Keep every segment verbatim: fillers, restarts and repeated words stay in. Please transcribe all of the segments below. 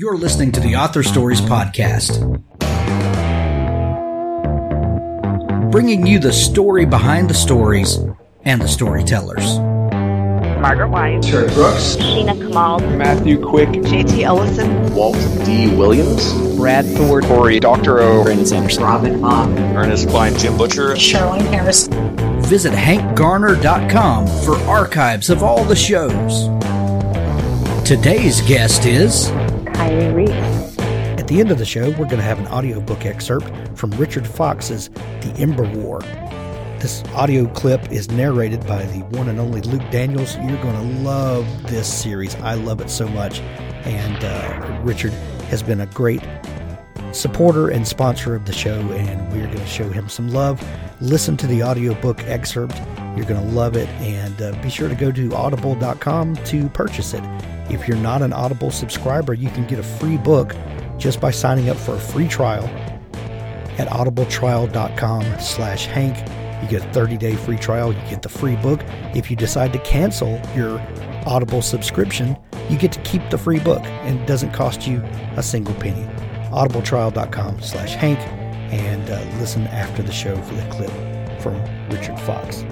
You're listening to the Author Stories Podcast, bringing you the story behind the stories and the storytellers. Margaret White, Terry Brooks, Sheena Kamal, Matthew Quick, J T Ellison, Walt D. Williams, Brad Thor, Corey, Doctor O, Brandon Sanderson, Robin Mom, Ernest Klein, Jim Butcher, Sherwin Harris. Visit hank garner dot com for archives of all the shows. Today's guest is Kylie Reese. At the end of the show, we're going to have an audiobook excerpt from Richard Fox's The Ember War. This audio clip is narrated by the one and only Luke Daniels. You're going to love this series. I love it so much. And uh, Richard has been a great supporter and sponsor of the show, and we're going to show him some love. Listen to the audiobook excerpt. You're going to love it. And uh, be sure to go to audible dot com to purchase it. If you're not an Audible subscriber, you can get a free book just by signing up for a free trial at audibletrial.com slash Hank. You get a thirty-day free trial. You get the free book. If you decide to cancel your Audible subscription, you get to keep the free book, and it doesn't cost you a single penny. audibletrial.com slash Hank, and uh, listen after the show for the clip from Richard Fox.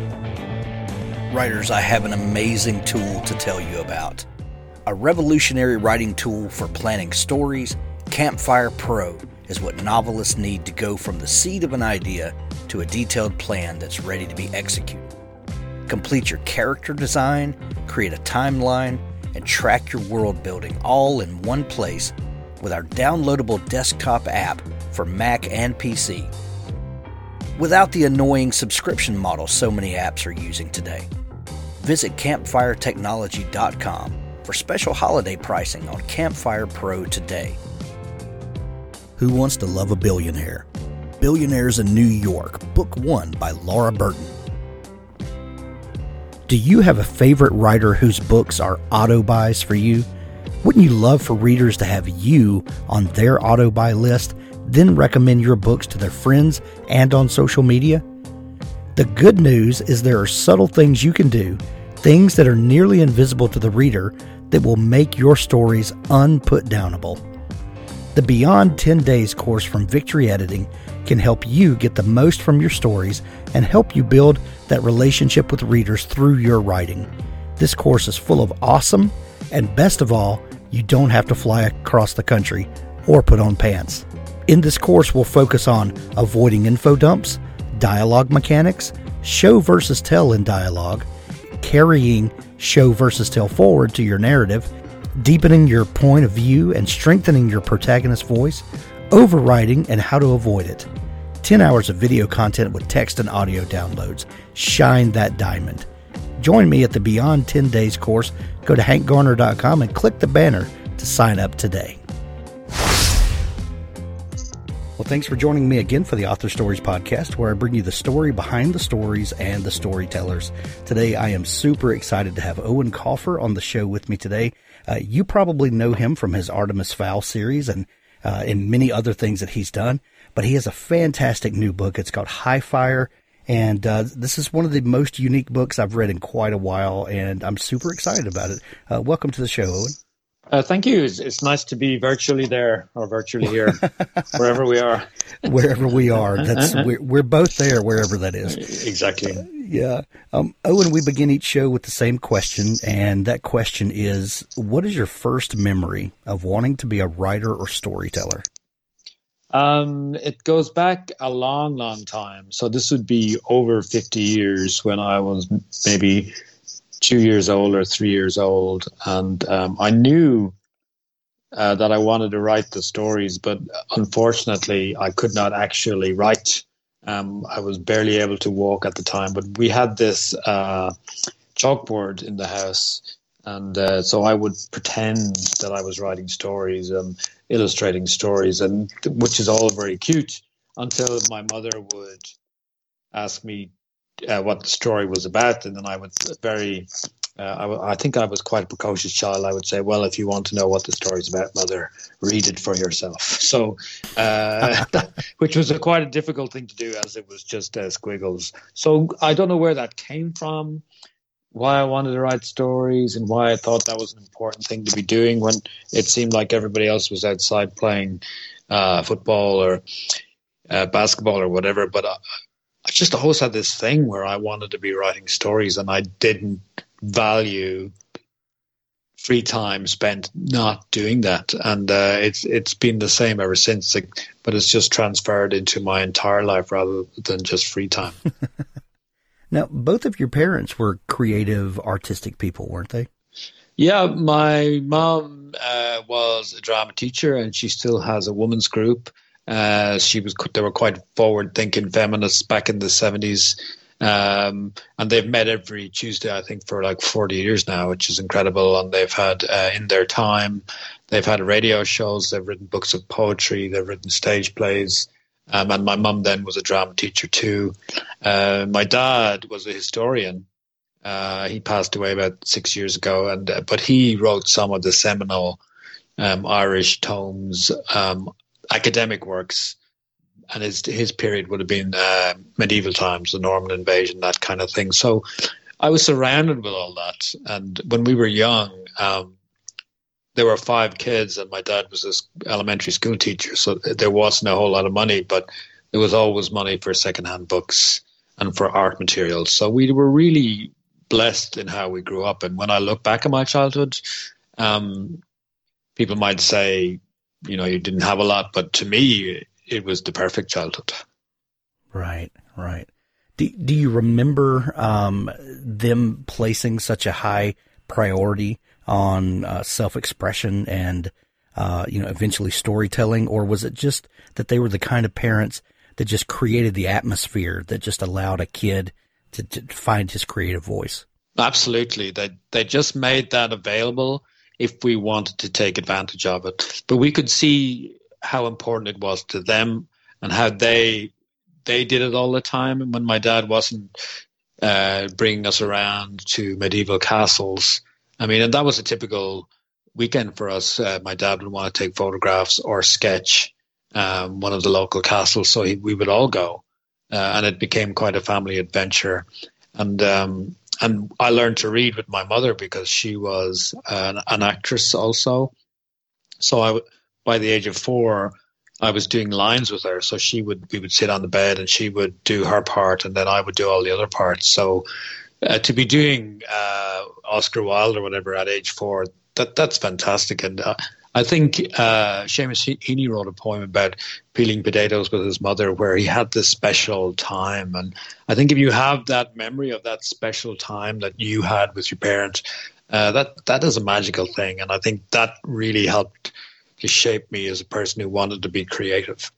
Writers, I have an amazing tool to tell you about. A revolutionary writing tool for planning stories. Campfire Pro is what novelists need to go from the seed of an idea to a detailed plan that's ready to be executed. Complete your character design, create a timeline, and track your world building all in one place with our downloadable desktop app for Mac and P C. Without the annoying subscription model so many apps are using today. Visit campfire technology dot com for special holiday pricing on Campfire Pro today. Who Wants to Love a Billionaire? Billionaires in New York, Book one by Laura Burton. Do you have a favorite writer whose books are auto-buys for you? Wouldn't you love for readers to have you on their auto-buy list, then recommend your books to their friends and on social media? The good news is there are subtle things you can do, things that are nearly invisible to the reader, that will make your stories unputdownable. The Beyond ten Days course from Victory Editing can help you get the most from your stories and help you build that relationship with readers through your writing. This course is full of awesome, and best of all, you don't have to fly across the country or put on pants. In this course, we'll focus on avoiding info dumps, dialogue mechanics, show versus tell in dialogue, carrying show versus tell forward to your narrative, deepening your point of view and strengthening your protagonist's voice, overwriting and how to avoid it. ten hours of video content with text and audio downloads. Shine that diamond. Join me at the Beyond ten Days course. Go to hank garner dot com and click the banner to sign up today. Well, thanks for joining me again for the Author Stories Podcast, where I bring you the story behind the stories and the storytellers. Today, I am super excited to have Eoin Colfer on the show with me today. Uh, you probably know him from his Artemis Fowl series and, uh, and many other things that he's done, but he has a fantastic new book. It's called High Fire, and uh, this is one of the most unique books I've read in quite a while, and I'm super excited about it. Uh, welcome to the show, Eoin. Uh, thank you. It's, it's nice to be virtually there or virtually here, wherever we are. Wherever we are. That's we're, we're both there, wherever that is. Exactly. Uh, yeah. Um, Eoin, we begin each show with the same question, and that question is, what is your first memory of wanting to be a writer or storyteller? Um, it goes back a long, long time. So this would be over fifty years when I was maybe two years old or three years old. And um, I knew uh, that I wanted to write the stories, but unfortunately I could not actually write. Um, I was barely able to walk at the time, but we had this uh, chalkboard in the house. And uh, so I would pretend that I was writing stories, um, illustrating stories, and which is all very cute until my mother would ask me Uh, what the story was about, and then I would very, uh, I, w- I think I was quite a precocious child. I would say, well, if you want to know what the story's about, mother, read it for yourself. So, uh, that, which was a quite a difficult thing to do, as it was just uh, squiggles. So I don't know where that came from. why I wanted to write stories and why I thought that was an important thing to be doing when it seemed like everybody else was outside playing uh, football or uh, basketball or whatever. But I, I just always had this thing where I wanted to be writing stories, and I didn't value free time spent not doing that. And uh, it's it's been the same ever since, like, but it's just transferred into my entire life rather than just free time. Now, both of your parents were creative, artistic people, weren't they? Yeah, my mom uh, was a drama teacher, and she still has a women's group. Uh, she was they were quite forward-thinking feminists back in the seventies, um, and they've met every Tuesday, I think, for like forty years now, which is incredible. And they've had uh, in their time, they've had radio shows, they've written books of poetry, they've written stage plays. Um, and my mum then was a drama teacher too. Uh, my dad was a historian. Uh, he passed away about six years ago, and uh, but he wrote some of the seminal um, Irish tomes, um, academic works, and his his period would have been uh, medieval times, the Norman invasion, that kind of thing. So I was surrounded with all that, and when we were young, um, there were five kids, and my dad was this elementary school teacher, so there wasn't a whole lot of money, but there was always money for secondhand books and for art materials. So we were really blessed in how we grew up. And when I look back at my childhood, um, people might say, you know, you didn't have a lot, but to me, it was the perfect childhood. Right, right. Do, do you remember um, them placing such a high priority on uh, self-expression and, uh, you know, eventually storytelling? Or was it just that they were the kind of parents that just created the atmosphere that just allowed a kid to, to find his creative voice? Absolutely. They, they just made that available if we wanted to take advantage of it. But we could see how important it was to them and how they they did it all the time. And when my dad wasn't uh, bringing us around to medieval castles, I mean, and that was a typical weekend for us. Uh, my dad would want to take photographs or sketch um, one of the local castles, so he, we would all go, uh, and it became quite a family adventure. And um, and I learned to read with my mother because she was an, an actress also. So I, by the age of four, I was doing lines with her. So she would we would sit on the bed, and she would do her part, and then I would do all the other parts. So Uh, to be doing uh, Oscar Wilde or whatever at age four, that that's fantastic. And uh, I think uh, Seamus Heaney wrote a poem about peeling potatoes with his mother where he had this special time. And I think if you have that memory of that special time that you had with your parents, uh, that that is a magical thing. And I think that really helped to shape me as a person who wanted to be creative.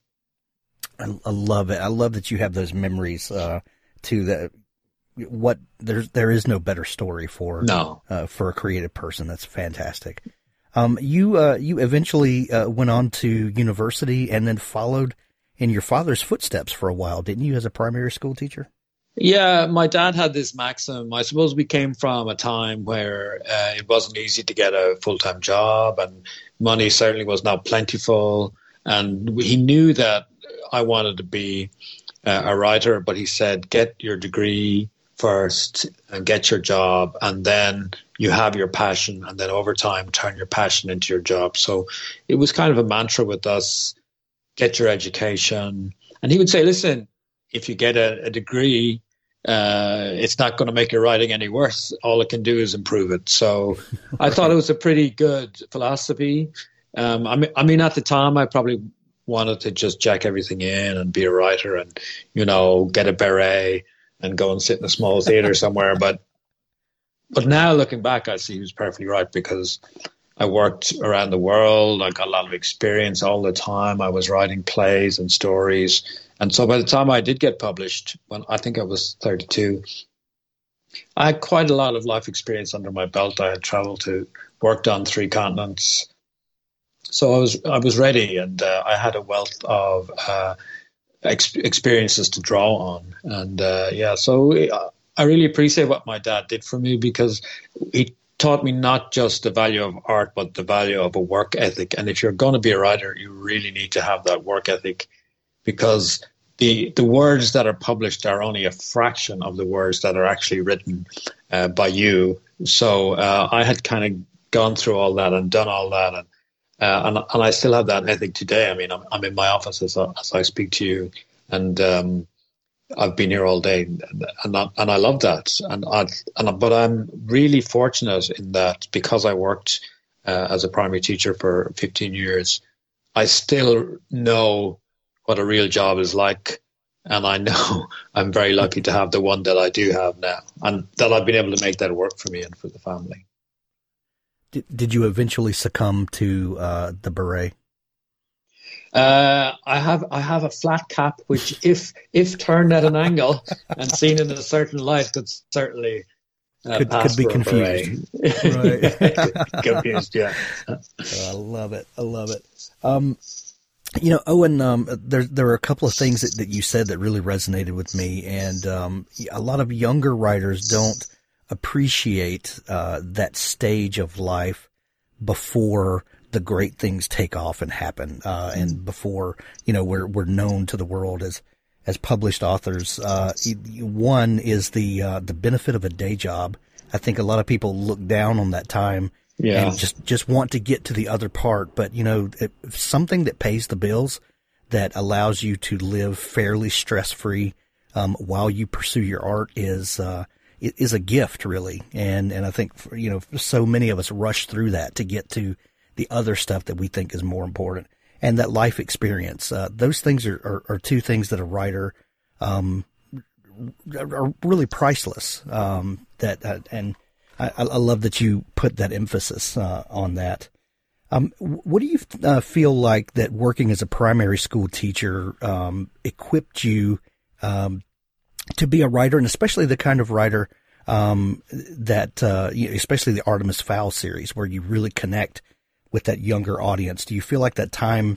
I, I love it. I love that you have those memories uh, too. That what there's there is no better story for no uh, for a creative person. That's fantastic. Um, you uh, you eventually uh, went on to university and then followed in your father's footsteps for a while, didn't you, as a primary school teacher? Yeah, my dad had this maxim. I suppose we came from a time where uh, it wasn't easy to get a full-time job, and money certainly was not plentiful. And he knew that I wanted to be uh, a writer, but he said, get your degree first and get your job, and then you have your passion, and then over time turn your passion into your job. So it was kind of a mantra with us, get your education. And he would say, listen, if you get a, a degree, uh, it's not going to make your writing any worse. All it can do is improve it. So I thought it was a pretty good philosophy. Um, I mean, I mean, at the time, I probably wanted to just jack everything in and be a writer and, you know, get a beret and go and sit in a small theater somewhere. But but now looking back, I see he was perfectly right, because I worked around the world. I got a lot of experience all the time. I was writing plays and stories. And so by the time I did get published, when I think I was thirty-two, I had quite a lot of life experience under my belt. I had traveled to, worked on three continents. So I was I was ready, and uh, I had a wealth of uh Ex- experiences to draw on. And uh, yeah, so I really appreciate what my dad did for me, because he taught me not just the value of art, but the value of a work ethic. And if you're going to be a writer, you really need to have that work ethic, because the the words that are published are only a fraction of the words that are actually written uh, by you. So uh, I had kind of gone through all that and done all that, and uh, and, and I still have that ethic today. I mean, I'm, I'm in my office as, I- as I speak to you, and um, I've been here all day, and and I, and I love that. And I and but I'm really fortunate in that because I worked uh, as a primary teacher for fifteen years, I still know what a real job is like. And I know I'm very lucky to have the one that I do have now, and that I've been able to make that work for me and for the family. Did, did you eventually succumb to uh, the beret? Uh, I have I have a flat cap, which if if turned at an angle and seen in a certain light, could certainly uh, Could, pass could be for a confused. beret. Right. Confused, yeah. Oh, I love it. I love it. Um, you know, Owen, um, there there were a couple of things that, that you said that really resonated with me, and um, a lot of younger writers don't appreciate uh, that stage of life before the great things take off and happen, uh, and before, you know, we're we're known to the world as as published authors. Uh, one is the uh, the benefit of a day job. I think a lot of people look down on that time. Yeah. And just, just want to get to the other part. But, you know, it, something that pays the bills, that allows you to live fairly stress-free um, while you pursue your art is uh, is a gift, really. And and I think, you know, so many of us rush through that to get to the other stuff that we think is more important. And that life experience, uh, those things are, are, are two things that a writer um, are really priceless. Um, that uh, and I, I love that you put that emphasis uh, on that. Um, what do you uh, feel like that working as a primary school teacher um, equipped you um, to be a writer, and especially the kind of writer um, that, uh, especially the Artemis Fowl series, where you really connect with that younger audience? Do you feel like that time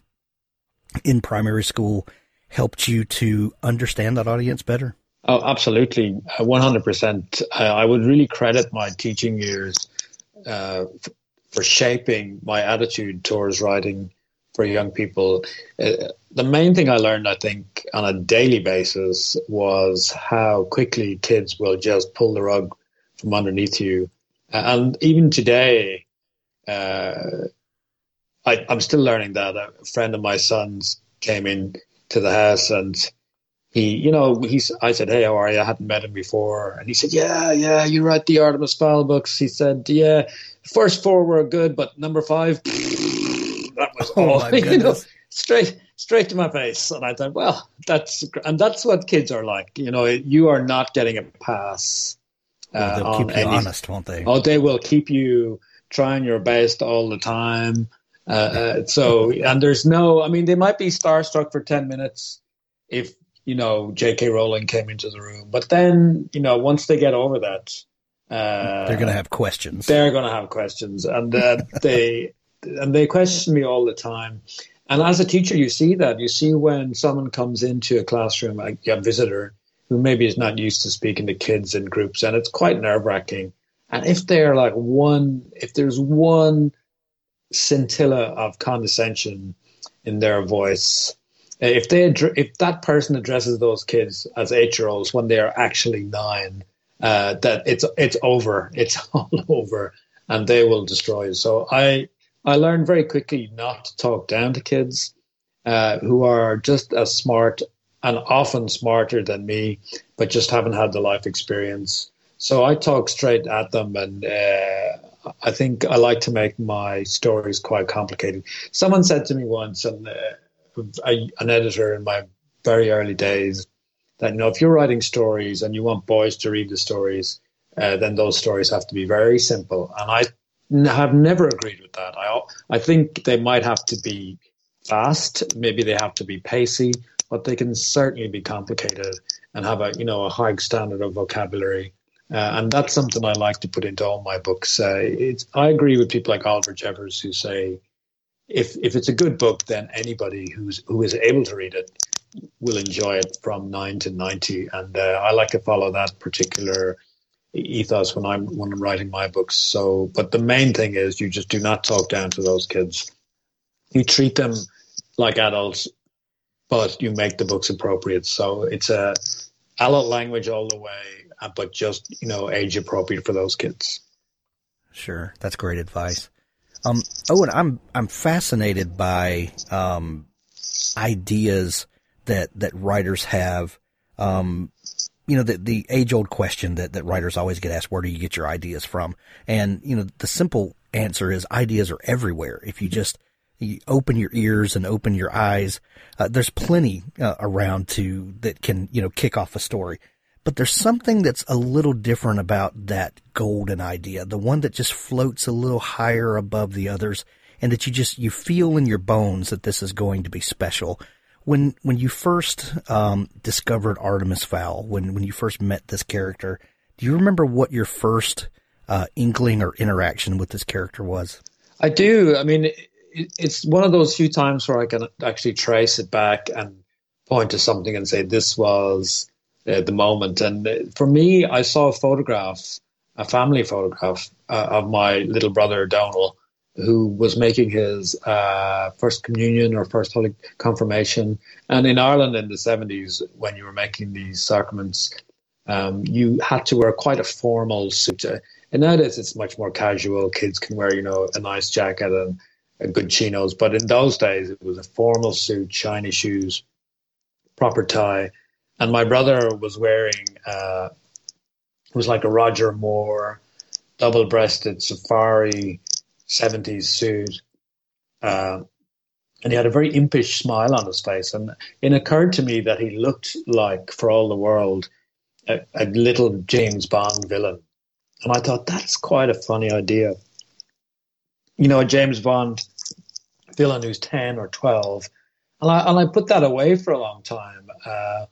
in primary school helped you to understand that audience better? Oh, absolutely. Uh, one hundred percent. Uh, I would really credit my teaching years uh, f- for shaping my attitude towards writing for young people. Uh, the main thing I learned, I think, on a daily basis was how quickly kids will just pull the rug from underneath you. Uh, and even today, uh, I, I'm still learning that. A friend of my son's came in to the house, and He, you know, he's. I said, "Hey, how are you?" I hadn't met him before, and he said, "Yeah, yeah, you write the Artemis Fowl books." He said, "Yeah, the first four were good, but number five, that was Oh, all." my You know, goodness. straight, straight to my face. And I thought, well, that's and that's what kids are like. You know, you are not getting a pass. Well, uh, they'll on keep you any- honest, won't they? Oh, they will keep you trying your best all the time. Uh, uh, so, and there's no. I mean, they might be starstruck for ten minutes if, you know, J K Rowling came into the room. But then, you know, once they get over that, uh, They're going to have questions. They're going to have questions, and uh, they and they question me all the time. And as a teacher, you see that. You see when someone comes into a classroom, like a visitor who maybe is not used to speaking to kids in groups, and it's quite nerve-wracking. And if they're like one, if there's one scintilla of condescension in their voice, If they if that person addresses those kids as eight-year-olds when they are actually nine, uh, that it's it's over, it's all over, and they will destroy you. So I I learned very quickly not to talk down to kids uh, who are just as smart and often smarter than me, but just haven't had the life experience. So I talk straight at them, and uh, I think I like to make my stories quite complicated. Someone said to me once, and uh, A, an editor in my very early days, that, you know, if you're writing stories and you want boys to read the stories, uh, then those stories have to be very simple. And I n- have never agreed with that. I I think they might have to be fast, maybe they have to be pacey, but they can certainly be complicated and have a, you know, a high standard of vocabulary. Uh, and that's something I like to put into all my books. Uh, it's I agree with people like Oliver Jeffers who say, If if it's a good book, then anybody who's who is able to read it will enjoy it from nine to ninety, and uh, I like to follow that particular ethos when I'm when I'm writing my books. So, but the main thing is you just do not talk down to those kids. You treat them like adults, but you make the books appropriate. So it's a adult language all the way, uh, but just, you know, age appropriate for those kids. Sure. That's great advice. Um, Owen, I'm, I'm fascinated by, um, ideas that, that writers have. Um, you know, the, the age old question that, that writers always get asked, where do you get your ideas from? And, you know, the simple answer is ideas are everywhere. If you just you open your ears and open your eyes, uh, there's plenty uh, around to that can, you know, kick off a story. But there's something that's a little different about that golden idea, the one that just floats a little higher above the others, and that you just, you feel in your bones that this is going to be special. When, when you first, um, discovered Artemis Fowl, when, when you first met this character, do you remember what your first, uh, inkling or interaction with this character was? I do. I mean, it, it's one of those few times where I can actually trace it back and point to something and say, this was uh, the moment. And uh, for me, I saw a photograph, a family photograph uh, of my little brother, Donal, who was making his uh, first communion or first holy confirmation. And in Ireland in the seventies, when you were making these sacraments, um, you had to wear quite a formal suit. And nowadays it's much more casual. Kids can wear, you know, a nice jacket and, and good chinos. But in those days, it was a formal suit, shiny shoes, proper tie. And my brother was wearing, uh, it was like a Roger Moore, double-breasted safari seventies suit, uh, and he had a very impish smile on his face, and it occurred to me that he looked like, for all the world, a, a little James Bond villain. And I thought, that's quite a funny idea. You know, a James Bond villain who's ten or twelve. And I, and I put that away for a long time. Uh,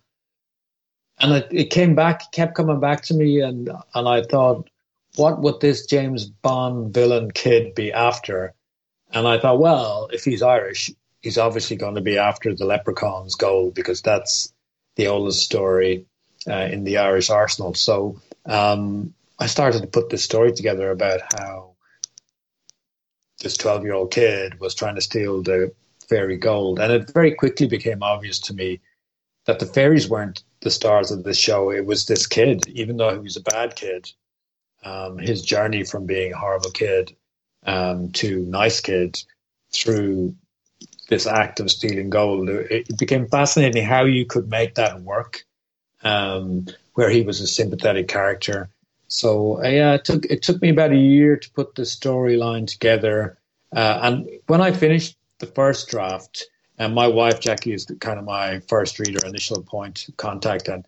and it, it came back, kept coming back to me, and, and I thought, what would this James Bond villain kid be after? And I thought, well, if he's Irish, he's obviously going to be after the Leprechaun's gold, because that's the oldest story uh, in the Irish arsenal. So um, I started to put this story together about how this twelve-year-old kid was trying to steal the fairy gold. And it very quickly became obvious to me that the fairies weren't the stars of this show. It was this kid, even though he was a bad kid. Um, his journey from being a horrible kid um, to nice kid through this act of stealing gold. It, it became fascinating how you could make that work, um, where he was a sympathetic character. So uh, yeah, it took it took me about a year to put the storyline together. Uh, and when I finished the first draft, and my wife Jackie is kind of my first reader, initial point of contact, and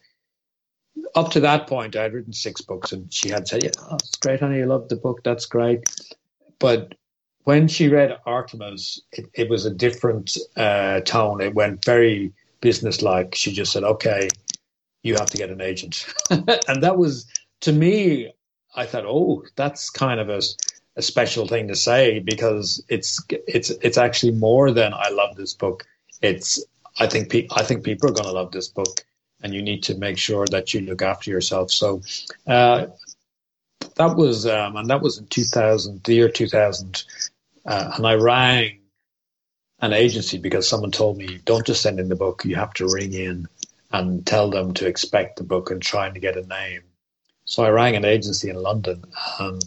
up to that point, I had written six books, and she had said, yeah, oh, it's great, honey, I love the book, that's great. But when she read Artemis, it, it was a different uh, tone. It went very businesslike. She just said, okay, you have to get an agent. And that was, to me, I thought, oh, that's kind of a, a special thing to say, because it's it's it's actually more than I love this book. It's I think pe- I think people are going to love this book. And you need to make sure that you look after yourself. So uh, that was, um, and that was in two thousand, the year two thousand. Uh, and I rang an agency because someone told me, don't just send in the book. You have to ring in and tell them to expect the book and trying to get a name. So I rang an agency in London, and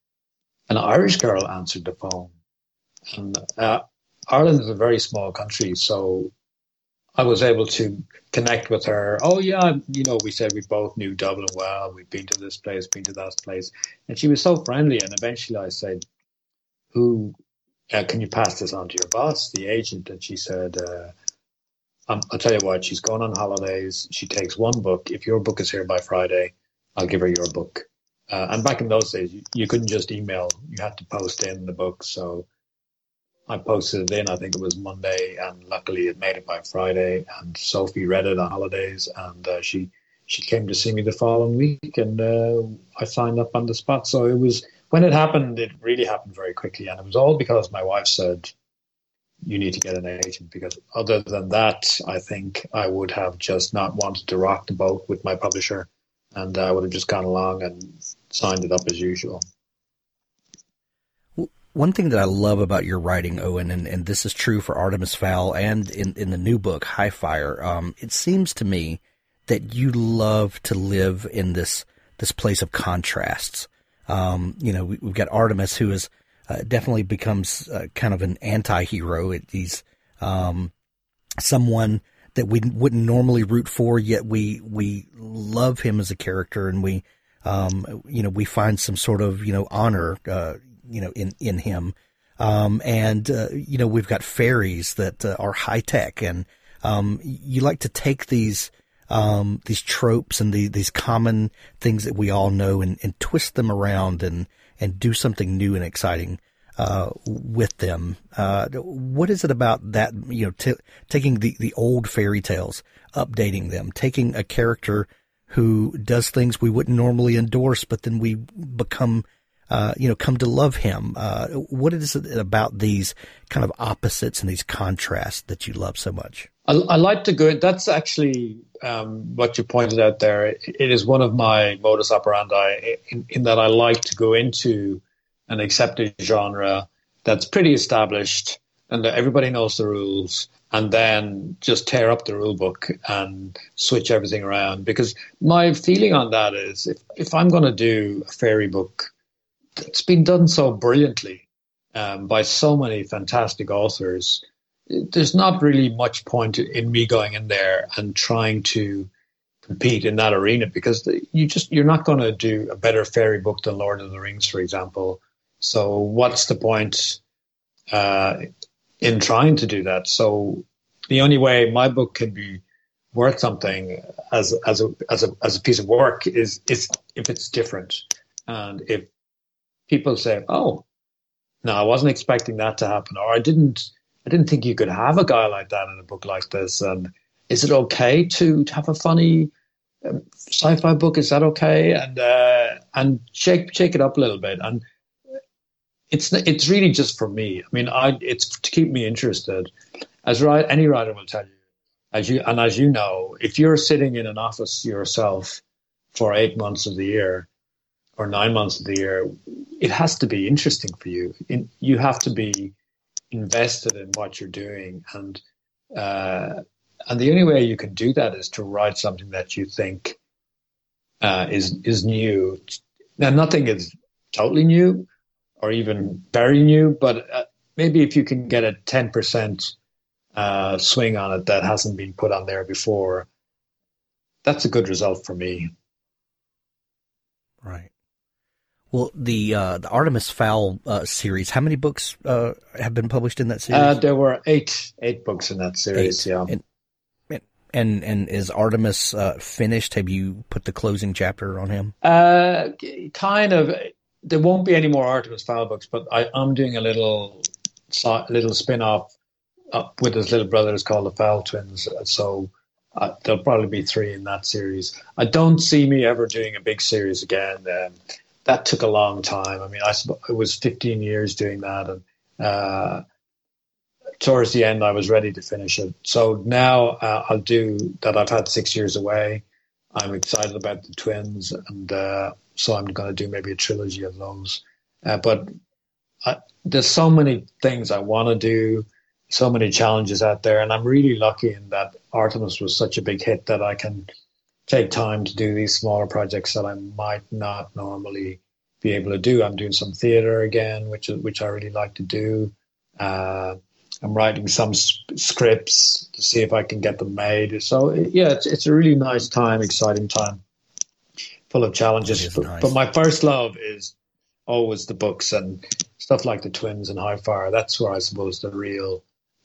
an Irish girl answered the phone. And uh, Ireland is a very small country, so I was able to connect with her. Oh, yeah, you know, we said we both knew Dublin well. We've been to this place, been to that place. And she was so friendly. And eventually I said, who, uh, can you pass this on to your boss, the agent? And she said, uh, um, I'll tell you what, she's going on holidays. She takes one book. If your book is here by Friday, I'll give her your book. Uh, and back in those days, you, you couldn't just email. You had to post in the book. So I posted it in, I think it was Monday, and luckily it made it by Friday. And Sophie read it on holidays, and uh, she she came to see me the following week, and uh, I signed up on the spot. So it was, when it happened, it really happened very quickly. And it was all because my wife said, you need to get an agent, because other than that, I think I would have just not wanted to rock the boat with my publisher, and I would have just gone along and signed it up as usual. One thing that I love about your writing, Owen, and, and this is true for Artemis Fowl and in, in the new book, High Fire, um, it seems to me that you love to live in this this place of contrasts. Um, you know, we, we've got Artemis, who is uh, definitely becomes uh, kind of an anti-hero. It, he's um, someone that we wouldn't normally root for, yet we we love him as a character, and we um, you know we find some sort of you know honor uh, you know in in him. Um, and uh, you know we've got fairies that uh, are high tech, and um, you like to take these. Um, these tropes and the, these common things that we all know and, and twist them around and, and do something new and exciting, uh, with them. Uh, what is it about that, you know, t- taking the, the old fairy tales, updating them, taking a character who does things we wouldn't normally endorse, but then we become, uh, you know, come to love him. Uh, what is it about these kind of opposites and these contrasts that you love so much? I, I like to go. That's actually um, what you pointed out there. It, it is one of my modus operandi in, in that I like to go into an accepted genre that's pretty established and that everybody knows the rules, and then just tear up the rule book and switch everything around. Because my feeling on that is, if, if I'm going to do a fairy book that's been done so brilliantly um, by so many fantastic authors, there's not really much point in me going in there and trying to compete in that arena, because you just you're not going to do a better fairy book than Lord of the Rings, for example. So what's the point uh, in trying to do that? So the only way my book can be worth something as as a as a as a piece of work is is if it's different, and if people say, "Oh, no, I wasn't expecting that to happen," or "I didn't." I didn't think you could have a guy like that in a book like this. And is it okay to, to have a funny um, sci-fi book? Is that okay? And uh, and shake shake it up a little bit. And it's it's really just for me. I mean, I it's to keep me interested. As right, any writer will tell you, as you and as you know, if you're sitting in an office yourself for eight months of the year or nine months of the year, it has to be interesting for you. In, you have to be invested in what you're doing, and uh, and the only way you can do that is to write something that you think uh, is is new. Now, nothing is totally new or even very new, but uh, maybe if you can get a ten percent uh, swing on it that hasn't been put on there before, that's a good result for me. Right. Well, the uh, the Artemis Fowl uh, series, how many books uh, have been published in that series? Uh, there were eight eight books in that series, eight. yeah. And, and and is Artemis uh, finished? Have you put the closing chapter on him? Uh, kind of. There won't be any more Artemis Fowl books, but I, I'm doing a little little spin-off uh, with his little brothers called the Fowl Twins. So uh, there'll probably be three in that series. I don't see me ever doing a big series again. Um, That took a long time. I mean, I it was fifteen years doing that, and uh, towards the end, I was ready to finish it. So now uh, I'll do that. I've had six years away. I'm excited about the twins, and uh, so I'm going to do maybe a trilogy of those. Uh, but I, there's so many things I want to do, so many challenges out there, and I'm really lucky in that Artemis was such a big hit that I can take time to do these smaller projects that I might not normally be able to do. I'm doing some theater again, which which I really like to do. Uh, I'm writing some sp- scripts to see if I can get them made. So yeah, it's it's a really nice time, exciting time, full of challenges. But, nice. but my first love is always the books and stuff like the Twins and High Fire. That's where I suppose the real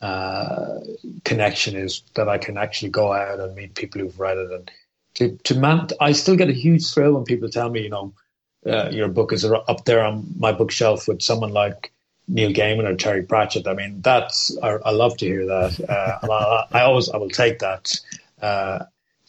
uh, connection is, that I can actually go out and meet people who've read it. And To, to man, I still get a huge thrill when people tell me, you know, uh, your book is up there on my bookshelf with someone like Neil Gaiman or Terry Pratchett. I mean, that's I, I love to hear that. Uh, and I, I always I will take that. Uh,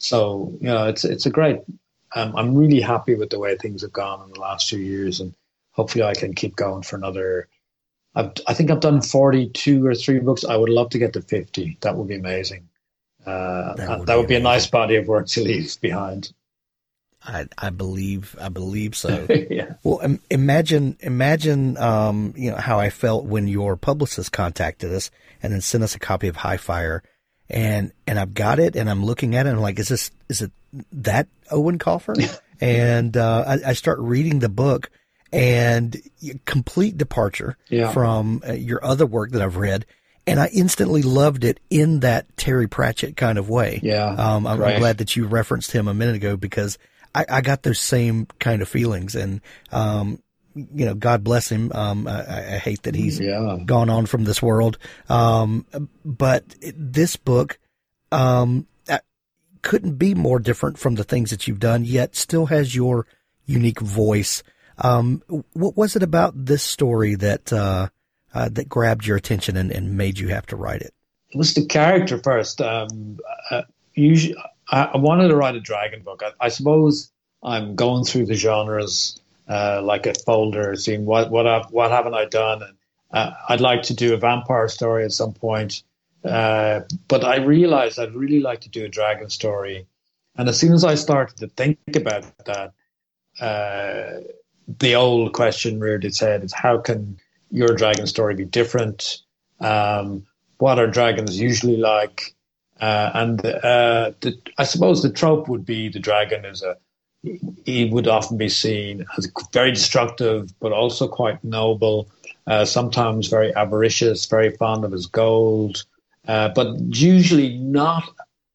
so you know, it's it's a great. Um, I'm really happy with the way things have gone in the last few years, and hopefully I can keep going for another. I've, I think I've done forty-two or three books. I would love to get to fifty. That would be amazing. Uh, that would, that would be, be a nice body of work to leave behind. I, I believe I believe so. Yeah. Well, im- imagine imagine um, you know how I felt when your publicist contacted us and then sent us a copy of High Fire, and and I've got it and I'm looking at it and I'm like, is this is it that Owen Colfer? and uh, I, I start reading the book, and complete departure Yeah. from uh, your other work that I've read. And I instantly loved it in that Terry Pratchett kind of way. Yeah, um, I'm, I'm right. glad that you referenced him a minute ago, because I, I got those same kind of feelings. And, um, you know, God bless him. Um, I, I hate that he's Yeah. gone on from this world. Um, but this book, um, couldn't be more different from the things that you've done, yet still has your unique voice. Um, what was it about this story that, uh, uh, that grabbed your attention and, and made you have to write it? It was the character first. Um, uh, usually, I, I wanted to write a dragon book. I, I suppose I'm going through the genres uh, like a folder, seeing what what I've, what haven't I done. And uh, I'd like to do a vampire story at some point, uh, but I realized I'd really like to do a dragon story. And as soon as I started to think about that, uh, the old question reared its head: is how can your dragon story be different? Um, what are dragons usually like? Uh, and uh, the, I suppose the trope would be the dragon is a, he would often be seen as very destructive, but also quite noble, uh, sometimes very avaricious, very fond of his gold, uh, but usually not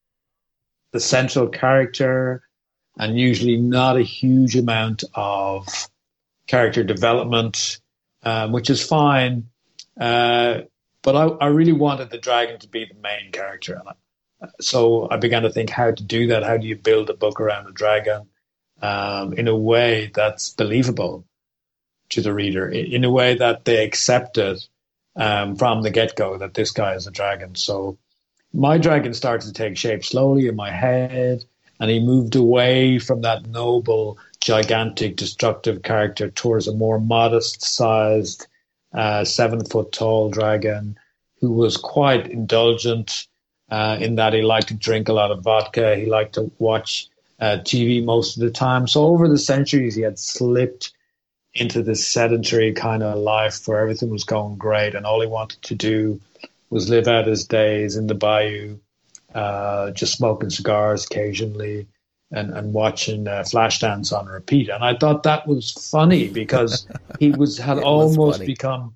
the central character, and usually not a huge amount of character development, um, which is fine. Uh, but I, I really wanted the dragon to be the main character. And I, so I began to think how to do that. How do you build a book around a dragon um, in a way that's believable to the reader, in, in a way that they accept it um, from the get-go, that this guy is a dragon. So my dragon started to take shape slowly in my head, and he moved away from that noble, gigantic, destructive character towards a more modest-sized, uh, seven-foot-tall dragon who was quite indulgent uh, in that he liked to drink a lot of vodka. He liked to watch uh, T V most of the time. So over the centuries, he had slipped into this sedentary kind of life where everything was going great, and all he wanted to do was live out his days in the bayou, uh, just smoking cigars occasionally and, and watching uh, Flashdance on repeat. And I thought that was funny because he was had It was almost funny. become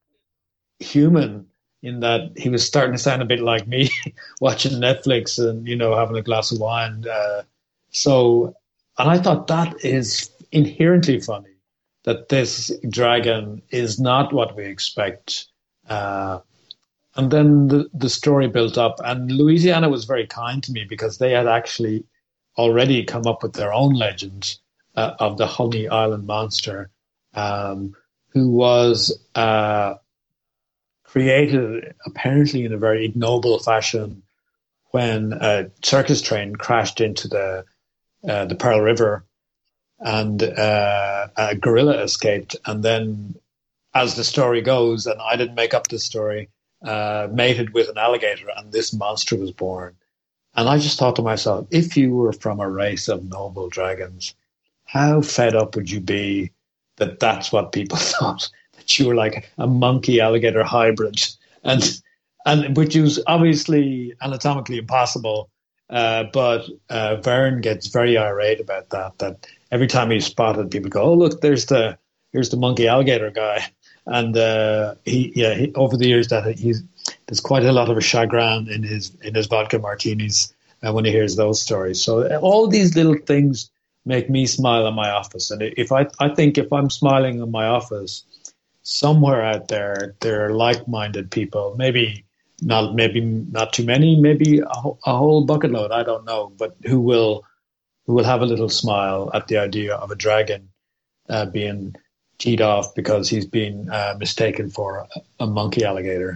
human in that he was starting to sound a bit like me watching Netflix and, you know, having a glass of wine. Uh, so, and I thought that is inherently funny, that this dragon is not what we expect. Uh, And then the, the story built up, and Louisiana was very kind to me because they had actually already come up with their own legend uh, of the Honey Island monster, um, who was uh, created apparently in a very ignoble fashion when a circus train crashed into the uh, the Pearl River, and uh, a gorilla escaped. And then, as the story goes, and I didn't make up this story, Uh, mated with an alligator, and this monster was born. And I just thought to myself, if you were from a race of noble dragons, how fed up would you be that that's what people thought, that you were like a monkey alligator hybrid, and and which was obviously anatomically impossible. Uh, but uh, Vern gets very irate about that. That every time he's spotted, people go, "Oh, look, there's the here's the monkey alligator guy." And uh, he, yeah, he, over the years that he's there's quite a lot of chagrin in his in his vodka martinis uh, when he hears those stories. So all these little things make me smile in my office. And if I I think if I'm smiling in my office, somewhere out there there are like-minded people. Maybe not, maybe not too many. Maybe a, a whole bucket load. I don't know, but who will who will have a little smile at the idea of a dragon uh, being teed off because he's been uh, mistaken for a, a monkey alligator.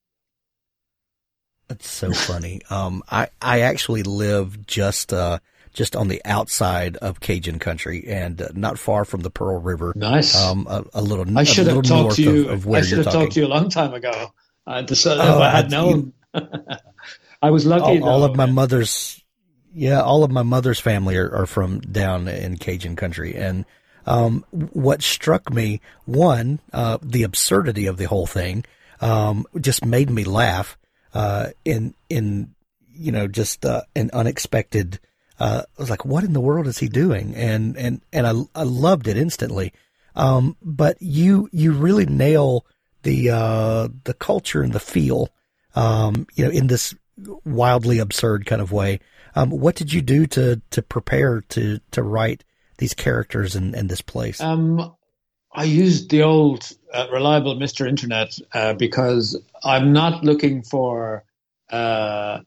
That's so funny. um, I, I actually live just, uh, just on the outside of Cajun country and uh, not far from the Pearl River. Nice. Um, a, a little, I should a have little talked to north you. Of, of where I should you're have talking. talked to you a long time ago. I decided Oh, if I had I- known. I was lucky. all, all though. of my mother's, Yeah, all of my mother's family are, are from down in Cajun country. And um, what struck me, one, uh, the absurdity of the whole thing um, just made me laugh uh, in, in you know, just uh, an unexpected uh, I was like, what in the world is he doing? And and, and I, I loved it instantly. Um, but you you really nail the uh, the culture and the feel, um, you know, in this wildly absurd kind of way. Um, what did you do to to prepare to to write these characters and, and this place? Um, I used the old uh, reliable Mister Internet uh, because I'm not looking for uh,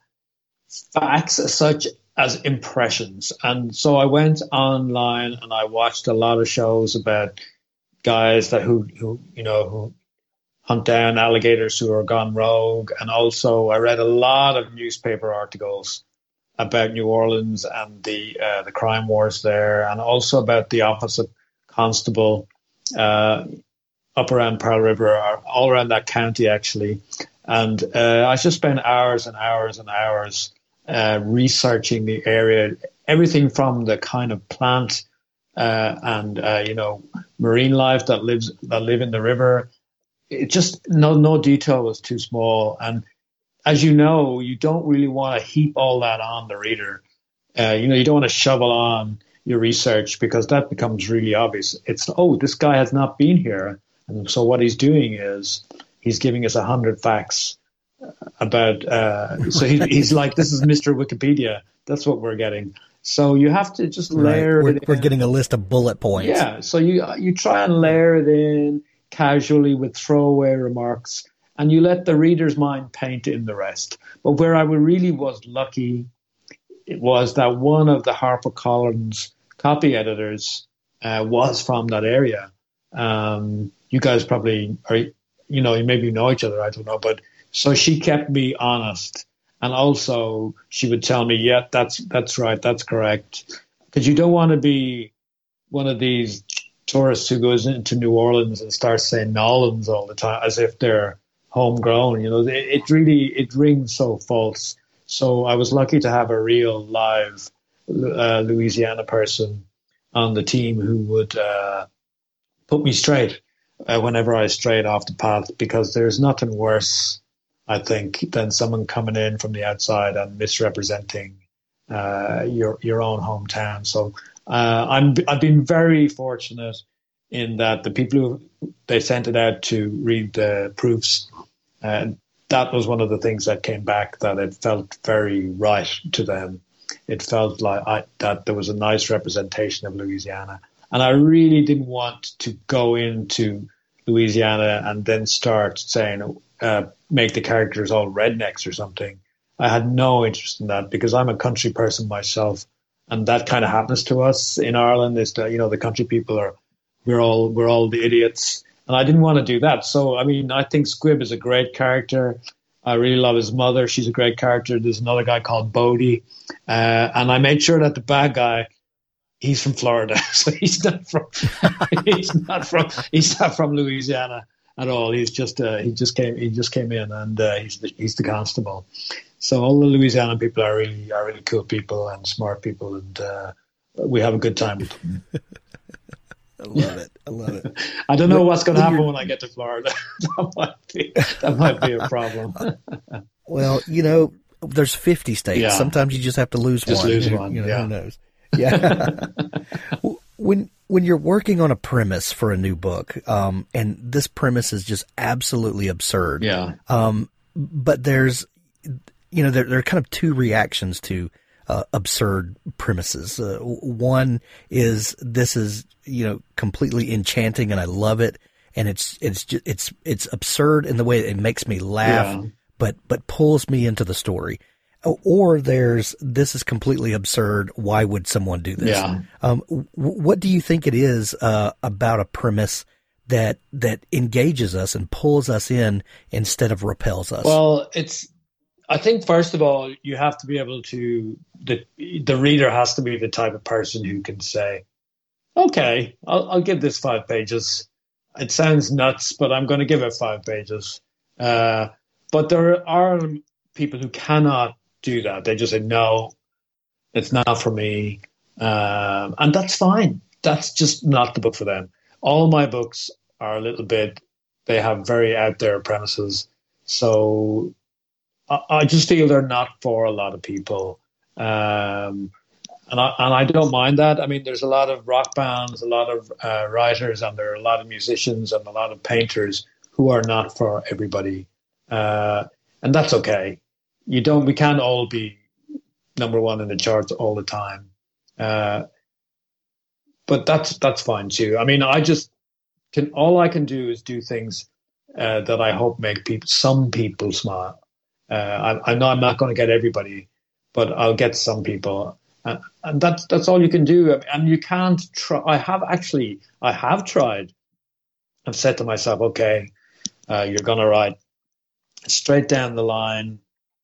facts as such as impressions. And so I went online and I watched a lot of shows about guys that who, who you know, who hunt down alligators who are gone rogue. And also I read a lot of newspaper articles about New Orleans and the uh, the crime wars there, and also about the office of constable uh, up around Pearl River, or all around that county actually. And uh, I just spent hours and hours and hours uh, researching the area, everything from the kind of plant uh, and uh, you know marine life that lives that live in the river. It just no no detail was too small. And as you know, you don't really want to heap all that on the reader. Uh, you know, you don't want to shovel on your research because that becomes really obvious. It's, oh, this guy has not been here. And so what he's doing is he's giving us a hundred facts about, uh, so he, he's like, this is Mister Wikipedia. That's what we're getting. So you have to just layer right. we're, it in. We're getting a list of bullet points. Yeah. So you, you try and layer it in casually with throwaway remarks, and you let the reader's mind paint in the rest. But where I really was lucky, it was that one of the HarperCollins copy editors uh, was from that area. Um, you guys probably are, you know, you maybe know each other, I don't know. But so she kept me honest. And also she would tell me, yeah, that's that's right, that's correct. Because you don't want to be one of these tourists who goes into New Orleans and starts saying Nolans all the time as if they're homegrown. You know, it, it really, it rings so false. So I was lucky to have a real live uh, Louisiana person on the team who would uh, put me straight uh, whenever I strayed off the path, because there's nothing worse, I think, than someone coming in from the outside and misrepresenting uh, your your own hometown. So uh, I'm I've been very fortunate in that the people who they sent it out to read the proofs, and that was one of the things that came back, that it felt very right to them. It felt like I, that there was a nice representation of Louisiana. And I really didn't want to go into Louisiana and then start saying, uh, make the characters all rednecks or something. I had no interest in that because I'm a country person myself. And that kind of happens to us in Ireland, is that, you know, the country people are, we're all, we're all the idiots. And I didn't want to do that. So, I mean, I think Squibb is a great character. I really love his mother. She's a great character. There's another guy called Bodie. Uh, and I made sure that the bad guy, he's from Florida. So he's not from, he's not from, he's not from Louisiana at all. He's just, uh, he just came, he just came in, and uh, he's the, he's the constable. So all the Louisiana people are really, are really cool people and smart people. And uh, we have a good time with them. I love it. I love it. I don't know what's going to happen when I get to Florida. that might be that might be a problem. Well, you know, there's fifty states. Yeah. Sometimes you just have to lose just one. lose who, one. You know, yeah. Who knows? Yeah. when when you're working on a premise for a new book, um, and this premise is just absolutely absurd. Yeah. Um, but there's, you know, there there are kind of two reactions to Uh, absurd premises. Uh, one is, this is, you know, completely enchanting and I love it, and it's it's just, it's it's absurd in the way that it makes me laugh, yeah. but but pulls me into the story. Or there's, this is completely absurd. Why would someone do this? Yeah. Um, w- what do you think it is uh, about a premise that that engages us and pulls us in instead of repels us? Well, it's. I think, first of all, you have to be able to, the the reader has to be the type of person who can say, okay, I'll, I'll give this five pages. It sounds nuts, but I'm going to give it five pages. Uh, but there are people who cannot do that. They just say, no, It's not for me. Um, and that's fine. That's just not the book for them. All my books are a little bit, they have very out there premises. So I, I just feel they're not for a lot of people. Um, and I, and I don't mind that. I mean, there's a lot of rock bands, a lot of uh, writers, and there are a lot of musicians and a lot of painters who are not for everybody. Uh, and that's okay. You don't, we can't all be number one in the charts all the time. Uh, but that's, that's fine too. I mean, I just can, all I can do is do things uh, that I hope make people, some people smile. Uh, I, I know I'm not going to get everybody, but I'll get some people. And, and that's, that's all you can do. And you can't try. I have actually, I have tried. I've said to myself, okay, uh, you're going to write straight down the line,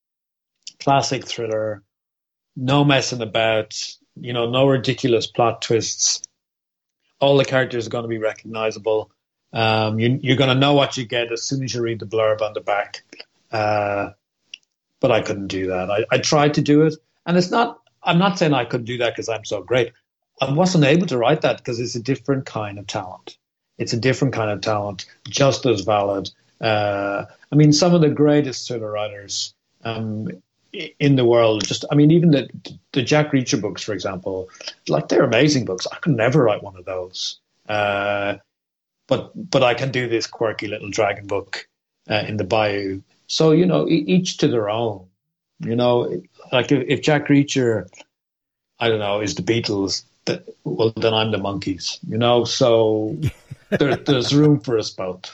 classic thriller, no messing about, you know, no ridiculous plot twists. All the characters are going to be recognizable. Um, you, you're going to know what you get as soon as you read the blurb on the back. Uh, but I couldn't do that. I, I tried to do it. And it's not, I'm not saying I couldn't do that because I'm so great. I wasn't able to write that because it's a different kind of talent. It's a different kind of talent, just as valid. Uh, I mean, some of the greatest thriller writers um, in the world, just, I mean, even the the Jack Reacher books, for example, like they're amazing books. I could never write one of those. Uh, but but I can do this quirky little dragon book uh, in the Bayou. So, you know, e- each to their own. You know, like if, if Jack Reacher, I don't know, is the Beatles, that, well, then I'm the Monkees, you know? So there, there's room for us both.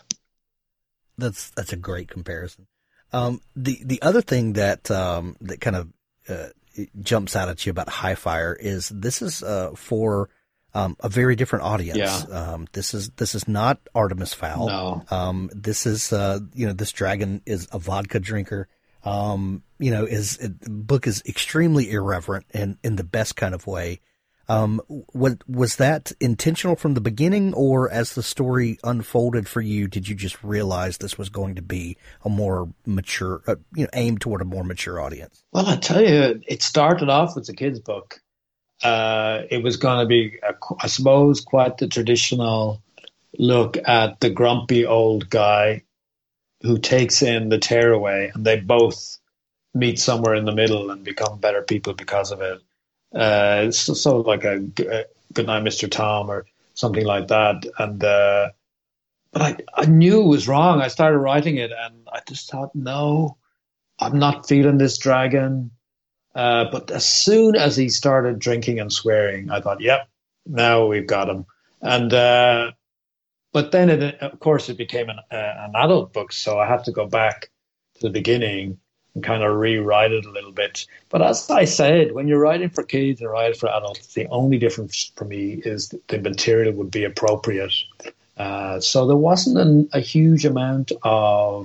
That's that's a great comparison. Um, the the other thing that um, that kind of uh, jumps out at you about Highfire is this is uh, for um, a very different audience. Yeah. Um, this is this is not Artemis Fowl. No. Um, this is uh, you know, this dragon is a vodka drinker. Um, you know, is it, the book is extremely irreverent and in the best kind of way. Um, was, was that intentional from the beginning, or as the story unfolded for you, did you just realize this was going to be a more mature, uh, you know, aimed toward a more mature audience? Well, I tell you, it started off as a kid's book. Uh, it was going to be, a, I suppose, quite the traditional look at the grumpy old guy who takes in the tearaway, and they both meet somewhere in the middle and become better people because of it. Uh, it's sort of like a, a Goodnight, Mister Tom, or something like that. And uh, but I, I knew it was wrong. I started writing it, and I just thought, no, I'm not feeling this dragon. Uh, but as soon as he started drinking and swearing, I thought, yep, now we've got him. And uh, but then, it, of course, it became an, uh, an adult book, so I had to go back to the beginning and kind of rewrite it a little bit. But as I said, when you're writing for kids and writing for adults, the only difference for me is that the material would be appropriate. Uh, so there wasn't an, a huge amount of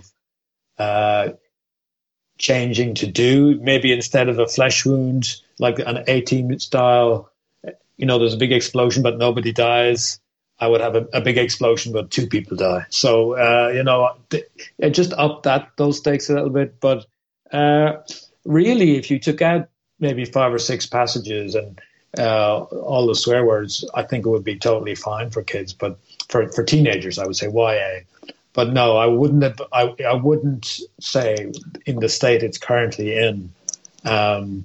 uh, changing to do. Maybe instead of a flesh wound, like an A-Team style, you know, there's a big explosion but nobody dies. I would have a, a big explosion but two people die. So, uh, you know, th- it just upped that those stakes a little bit. But uh, really, if you took out maybe five or six passages and uh, all the swear words, I think it would be totally fine for kids. But for, for teenagers, I would say Y A. But no, I wouldn't have, I, I wouldn't say in the state it's currently in, um,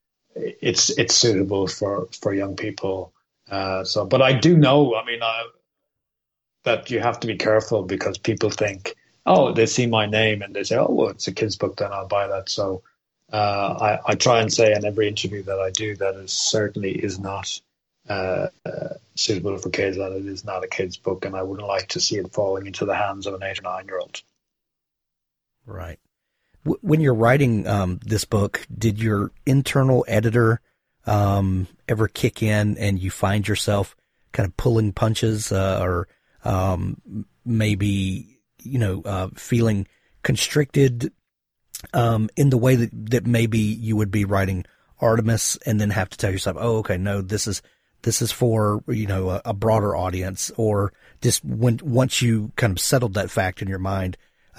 it's it's suitable for, for young people. Uh, so, but I do know, I mean, I, that you have to be careful because people think, oh, they see my name and they say, oh, well, it's a kid's book, then I'll buy that. So uh, I, I try and say in every interview that I do that it certainly is not uh, uh, suitable for kids, that it is not a kid's book, and I wouldn't like to see it falling into the hands of an eight or nine-year-old. Right. W- when you're writing um, this book, did your internal editor um, ever kick in and you find yourself kind of pulling punches uh, or um, maybe, you know, uh, feeling constricted um, in the way that, that maybe you would be writing Artemis and then have to tell yourself, oh, okay, no, this is, this is for, you know, a, a broader audience, or just when, once you kind of settled that fact in your mind,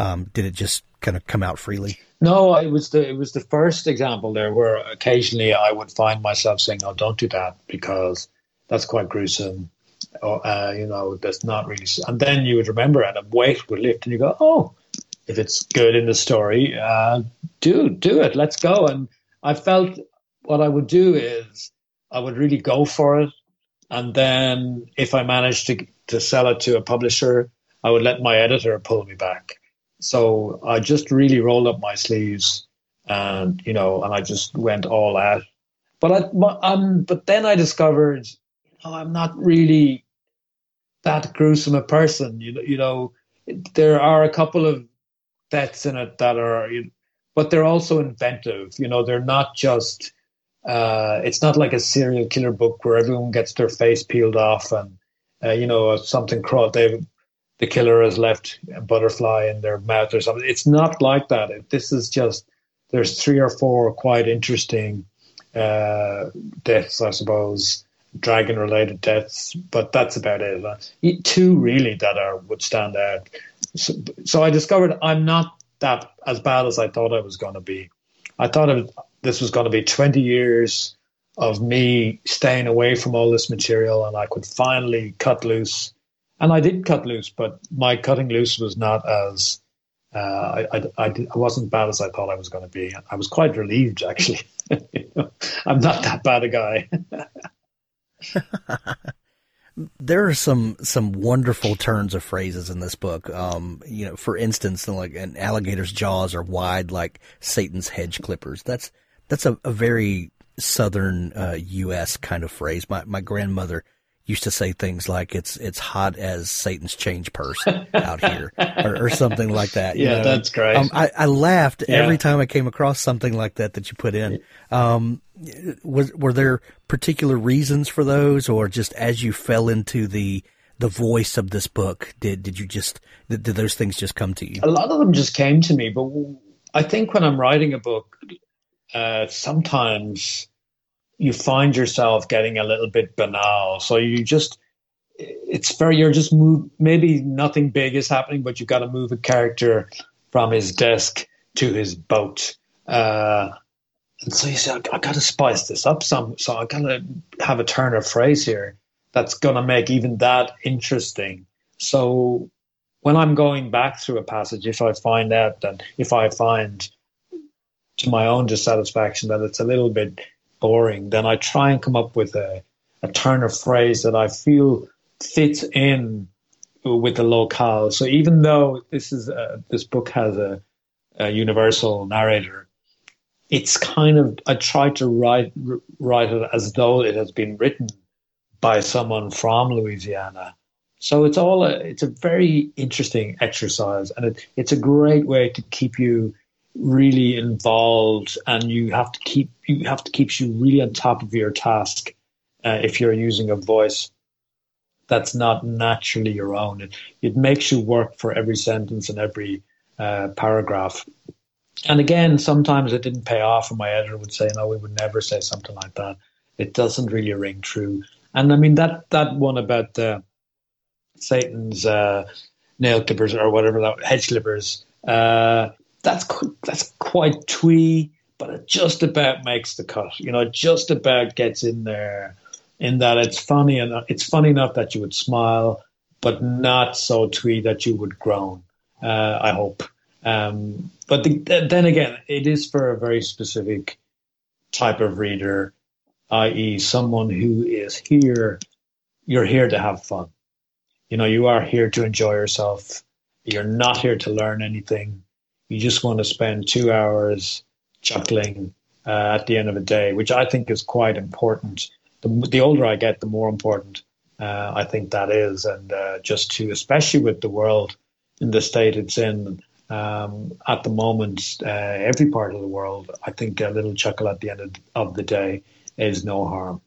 Um, did it just kind of come out freely? No, it was the it was the first example there where occasionally I would find myself saying, "Oh, don't do that because that's quite gruesome." Or, uh, you know, that's not really. And then you would remember, and a weight would lift, and you go, "Oh, if it's good in the story, uh, do do it. Let's go." And I felt what I would do is I would really go for it, and then if I managed to to sell it to a publisher, I would let my editor pull me back. So I just really rolled up my sleeves, and you know, and I just went all out. But I, um, but then I discovered, you know, I'm not really that gruesome a person. You know, you know, there are a couple of deaths in it that are, but they're also inventive. You know, they're not just. Uh, it's not like a serial killer book where everyone gets their face peeled off and uh, you know, something crawled. They. The killer has left a butterfly in their mouth or something. It's not like that. This is just, there's three or four quite interesting uh, deaths, I suppose, dragon-related deaths, but that's about it. Two really that are would stand out. So, so I discovered I'm not that as bad as I thought I was going to be. I thought it, this was going to be twenty years of me staying away from all this material, and I could finally cut loose. And I did cut loose, but my cutting loose was not as uh, I, I, I, did, I wasn't bad as I thought I was going to be. I was quite relieved, actually. You know, I'm not that bad a guy. There are some some wonderful turns of phrases in this book. Um, you know, for instance, like an alligator's jaws are wide like Satan's hedge clippers. That's that's a, a very southern uh, U S kind of phrase. My my grandmother used to say things like it's it's hot as Satan's change purse out here, or, or something like that. Yeah, you know? That's great. Um, I, I laughed yeah. every time I came across something like that that you put in. Um, was were there particular reasons for those, or just as you fell into the the voice of this book, did did you just did, did those things just come to you? A lot of them just came to me, but I think when I'm writing a book, uh, sometimes you find yourself getting a little bit banal. So you just, it's very, you're just move, maybe nothing big is happening, but you've got to move a character from his desk to his boat. Uh, and so you say, I, I got to spice this up some, so I got to have a turn of phrase here that's going to make even that interesting. So when I'm going back through a passage, if I find out that, if I find to my own dissatisfaction that it's a little bit boring, then I try and come up with a, a turn of phrase that I feel fits in with the locale. So even though this is a, this book has a, a universal narrator, it's kind of, I try to write write it as though it has been written by someone from Louisiana. So it's all a, it's a very interesting exercise, and it, it's a great way to keep you really involved, and you have to keep you have to keep you really on top of your task uh, if you're using a voice that's not naturally your own. It, it makes you work for every sentence and every uh, paragraph. And again, sometimes it didn't pay off, and my editor would say, "No, we would never say something like that. It doesn't really ring true." And I mean that that one about the Satan's uh, nail clippers or whatever that hedge clippers. Uh, That's that's quite twee, but it just about makes the cut. You know, it just about gets in there, in that it's funny and it's funny enough that you would smile, but not so twee that you would groan. Uh, I hope. Um, but the, then again, it is for a very specific type of reader, that is, someone who is here. You're here to have fun. You know, you are here to enjoy yourself. You're not here to learn anything. You just want to spend two hours chuckling uh, at the end of a day, which I think is quite important. The, the older I get, the more important uh, I think that is. And uh, just to, especially with the world in the state it's in um, at the moment, uh, every part of the world, I think a little chuckle at the end of, of the day is no harm.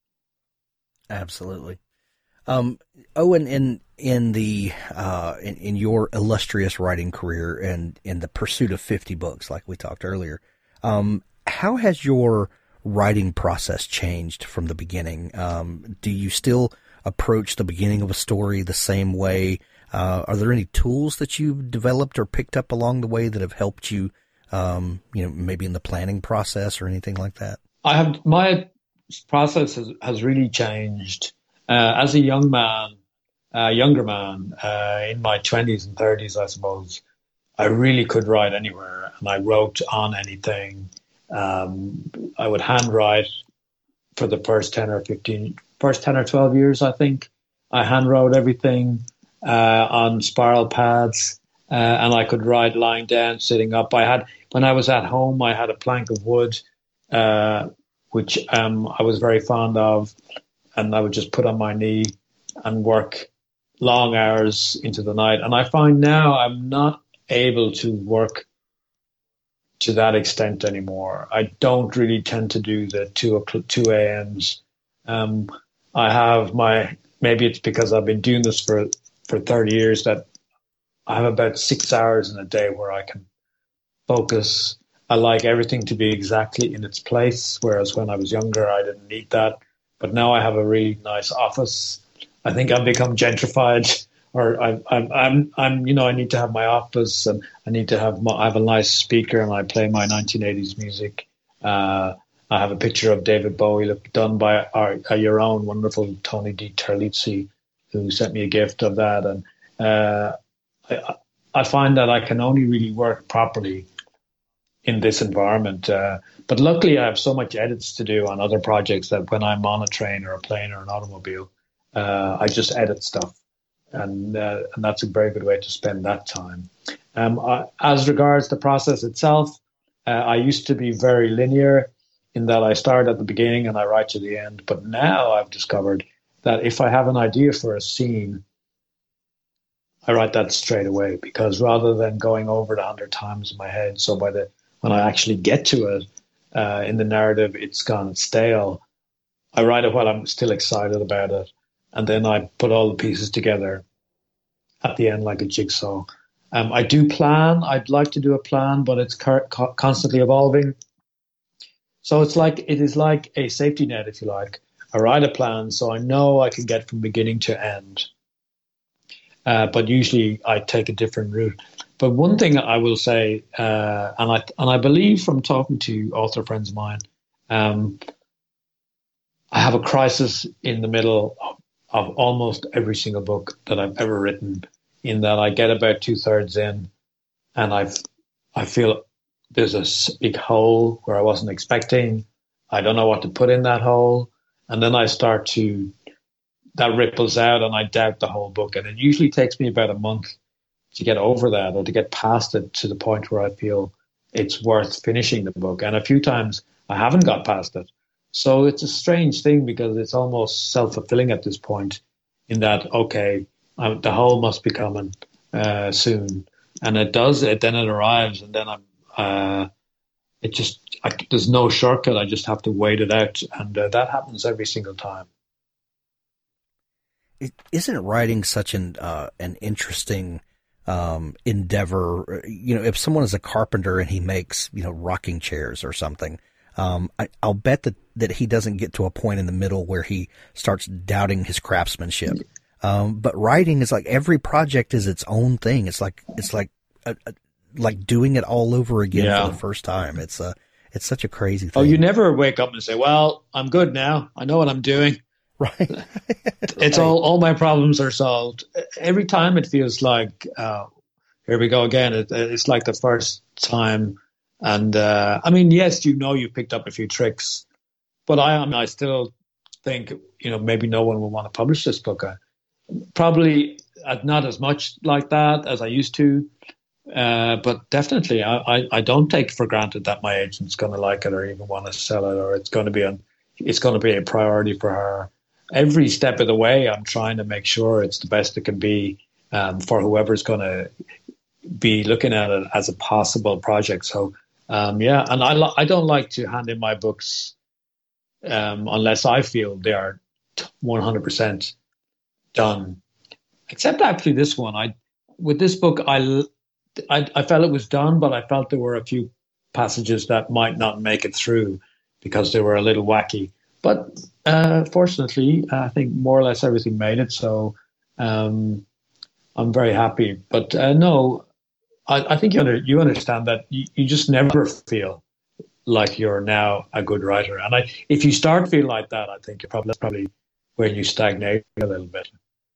Absolutely. Um, Owen, in in the uh, in, in your illustrious writing career and in the pursuit of fifty books, like we talked earlier, um, how has your writing process changed from the beginning? Um, do you still approach the beginning of a story the same way Uh, are there any tools that you've developed or picked up along the way that have helped you, um, you know, maybe in the planning process or anything like that? I have, my process has, has really changed. Uh, as a young man, uh, younger man, uh, in my twenties and thirties, I suppose, I really could write anywhere, and I wrote on anything. Um, I would handwrite for the first ten or fifteen, first ten or twelve years, I think. I handwrote everything uh, on spiral pads, uh, and I could write lying down, sitting up. I had, when I was at home, I had a plank of wood, uh, which um, I was very fond of, and I would just put on my knee and work long hours into the night. And I find now I'm not able to work to that extent anymore. I don't really tend to do the two two a.m.s. Um, I have my, maybe it's because I've been doing this for, for thirty years, that I have about six hours in a day where I can focus. I like everything to be exactly in its place, whereas when I was younger, I didn't need that. But now I have a really nice office. I think I've become gentrified. Or I, I'm, I'm, I'm, you know, I need to have my office, and I need to have, my, I have a nice speaker, and I play my nineteen eighties music. Uh, I have a picture of David Bowie done by our, uh, your own wonderful Tony Di Terlizzi, who sent me a gift of that. And uh, I, I find that I can only really work properly in this environment. Uh, but luckily, I have so much edits to do on other projects that when I'm on a train or a plane or an automobile, uh, I just edit stuff. And uh, and that's a very good way to spend that time. Um, I, as regards the process itself, uh, I used to be very linear in that I start at the beginning and I write to the end. But now I've discovered that if I have an idea for a scene, I write that straight away, because rather than going over it a hundred times in my head, so by the when I actually get to it uh, in the narrative, it's gone stale. I write it while I'm still excited about it. And then I put all the pieces together at the end like a jigsaw. Um, I do plan. I'd like to do a plan, but it's car- co- constantly evolving. So it's like it is like a safety net, if you like. I write a plan, so I know I can get from beginning to end. Uh, but usually I take a different route. But one thing I will say, uh, and I and I believe from talking to author friends of mine, um, I have a crisis in the middle of of almost every single book that I've ever written, in that I get about two thirds in and I've, I feel there's a big hole where I wasn't expecting. I don't know what to put in that hole. And then I start to, that ripples out and I doubt the whole book. And it usually takes me about a month to get over that, or to get past it to the point where I feel it's worth finishing the book. And a few times I haven't got past it. So it's a strange thing, because it's almost self-fulfilling at this point, in that, okay, um, the hole must be coming uh, soon. And it does, it then it arrives, and then I'm, uh, it just, I, there's no shortcut. I just have to wait it out. And uh, that happens every single time. It, isn't writing such an, uh, an interesting um, endeavor? You know, if someone is a carpenter and he makes, you know, rocking chairs or something, Um, I, I'll bet that, that he doesn't get to a point in the middle where he starts doubting his craftsmanship. Um, but writing is like, every project is its own thing. It's like, it's like, a, a, like doing it all over again yeah. for the first time. It's a, it's such a crazy thing. Oh, you never wake up and say, well, I'm good now. I know what I'm doing. Right. It's right. all, all my problems are solved. Every time it feels like, uh, here we go again. It, it's like the first time. And, uh, I mean, yes, you know, you picked up a few tricks, but I am, I still think, you know, maybe no one will want to publish this book. I, probably not as much like that as I used to. Uh, but definitely, I, I, I don't take for granted that my agent's going to like it or even want to sell it, or it's going to be an, it's going to be a priority for her. Every step of the way, I'm trying to make sure it's the best it can be um, for whoever's going to be looking at it as a possible project. So, um, yeah, and I I don't like to hand in my books um, unless I feel they are one hundred percent done. Except actually this one, I with this book, I, I I felt it was done, but I felt there were a few passages that might not make it through because they were a little wacky. But uh, fortunately, I think more or less everything made it. So um, I'm very happy. But uh, no, I, I think you, under, you understand that you, you just never feel like you're now a good writer. And I, if you start feeling like that, I think you're probably, that's probably where you stagnate a little bit.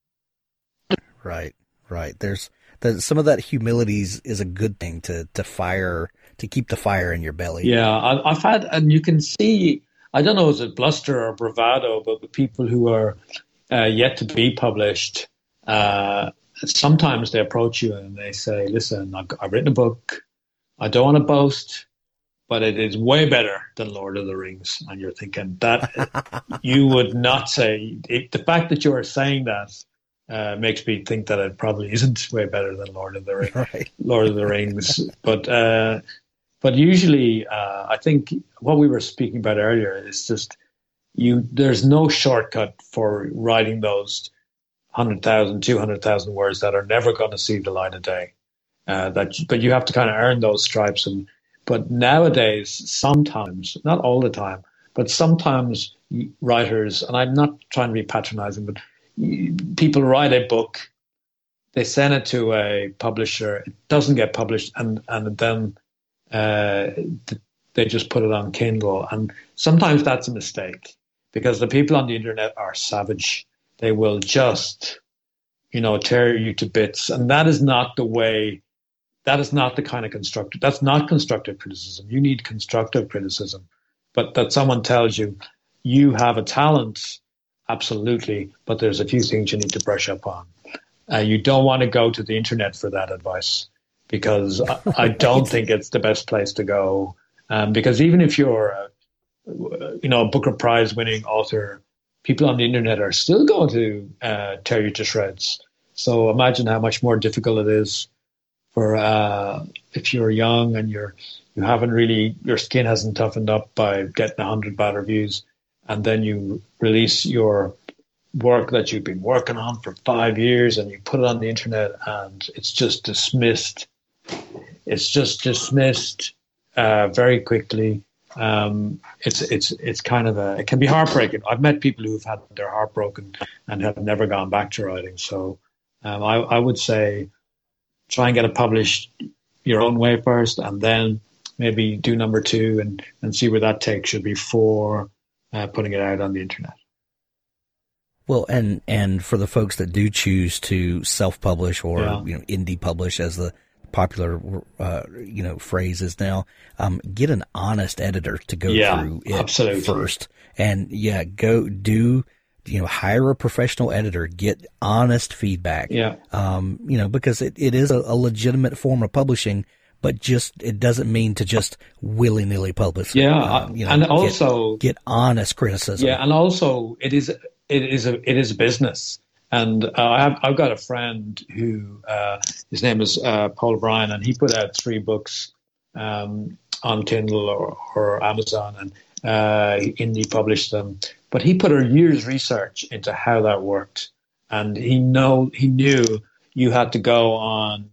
Right, right. There's, there's some of that humility is, is a good thing to, to fire, to keep the fire in your belly. Yeah, I, I've had, and you can see, I don't know, is it bluster or bravado, but the people who are uh, yet to be published, uh, sometimes they approach you and they say, listen, I've, I've written a book. I don't want to boast, but it is way better than Lord of the Rings. And you're thinking that you would not say, it, the fact that you are saying that uh, makes me think that it probably isn't way better than Lord of the Rings. Right. Lord of the Rings. But, uh, but usually uh, I think what we were speaking about earlier is just you, there's no shortcut for writing those one hundred thousand, two hundred thousand words that are never going to see the light of day. Uh, that, but you have to kind of earn those stripes. And but nowadays, sometimes, not all the time, but sometimes writers, and I'm not trying to be patronizing, but people write a book, they send it to a publisher, it doesn't get published, and and then uh, they just put it on Kindle. And sometimes that's a mistake because the people on the internet are savage. They will just, you know, tear you to bits. And that is not the way, that is not the kind of constructive, that's not constructive criticism. You need constructive criticism. But that someone tells you, you have a talent, absolutely, but there's a few things you need to brush up on. Uh, you don't want to go to the internet for that advice because I, I don't think it's the best place to go. Um, because even if you're, a, you know, a Booker Prize winning author, people on the internet are still going to uh, tear you to shreds. So imagine how much more difficult it is for uh, if you're young and you're you haven't really, your skin hasn't toughened up by getting a hundred bad reviews, and then you release your work that you've been working on for five years and you put it on the internet and it's just dismissed. It's just dismissed uh, very quickly. Um, it's it's it's kind of a, it can be heartbreaking. I've met people who've had their heart broken and have never gone back to writing. So um, I, I would say try and get it published your own way first, and then maybe do number two and, and see where that takes you before uh, putting it out on the internet. Well, and and for the folks that do choose to self-publish or Yeah. you know indie publish, as the popular uh, you know phrase is now, um, get an honest editor to go Yeah, through it absolutely. first, and yeah, go do you know hire a professional editor, get honest feedback. Yeah. Um, you know because it, it is a, a legitimate form of publishing, but just it doesn't mean to just willy nilly publish. Yeah, um, you know, and get, also get honest criticism. Yeah, and also it is it is a it is a business. And uh, I have, I've got a friend who, uh, his name is uh, Paul Bryan, and he put out three books um, on Kindle or, or Amazon, and uh, indie published them. But he put a year's research into how that worked, and he know he knew you had to go on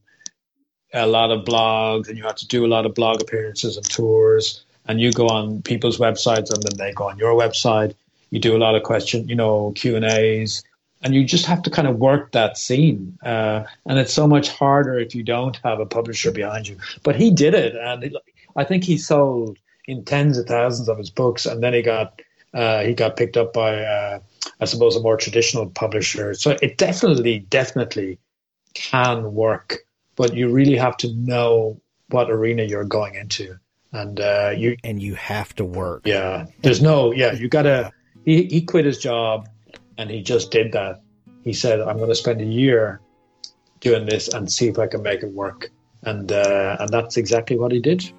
a lot of blogs, and you had to do a lot of blog appearances and tours, and you go on people's websites, and then they go on your website. You do a lot of question, you know, Q and A's. And you just have to kind of work that scene. Uh, and it's so much harder if you don't have a publisher behind you. But he did it. And it, I think he sold in tens of thousands of his books. And then he got uh, he got picked up by, uh, I suppose, a more traditional publisher. So it definitely, definitely can work. But you really have to know what arena you're going into. And uh, you and you have to work. Yeah. There's no, yeah, you got to, he, he quit his job. And he just did that. He said, I'm going to spend a year doing this and see if I can make it work. And uh, and that's exactly what he did.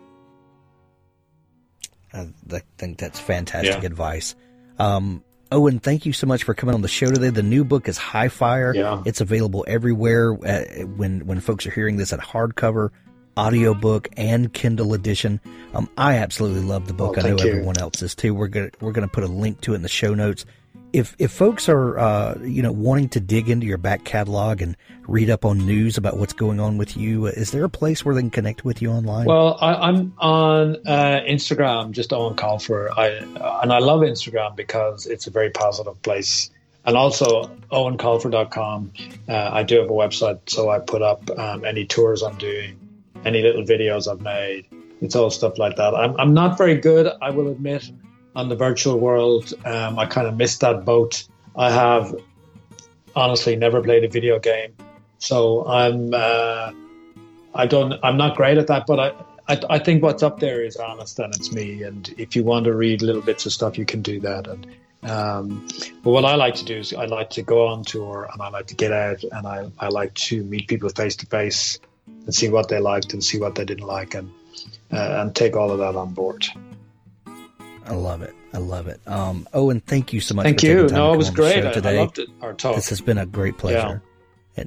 I think that's fantastic Yeah. advice. Um, Owen, thank you so much for coming on the show today. The new book is High Fire. Yeah. It's available everywhere uh, when when folks are hearing this at hardcover, audiobook, and Kindle edition. Um, I absolutely love the book. Oh, I know thank you. everyone else is too. We're gonna we're gonna put a link to it in the show notes. If if folks are uh, you know wanting to dig into your back catalog and read up on news about what's going on with you, is there a place where they can connect with you online? Well, I, I'm on uh, Instagram, just Owen Colfer. I and I love Instagram because it's a very positive place. And also owen colfer dot com. Uh, I do have a website, so I put up um, any tours I'm doing, any little videos I've made. It's all stuff like that. I'm, I'm not very good, I will admit, on the virtual world. Um, I kind of missed that boat. I have honestly never played a video game, so I'm uh, I don't I'm not great at that. But I, I I think what's up there is honest and it's me. And if you want to read little bits of stuff, you can do that. And um, but what I like to do is I like to go on tour and I like to get out and I I like to meet people face to face and see what they liked and see what they didn't like and uh, and take all of that on board. I love it. I love it. Um, Owen, thank you so much. Thank for you. taking time No, to it was come on the great. show I, today. I loved it. Our talk. This has been a great pleasure. And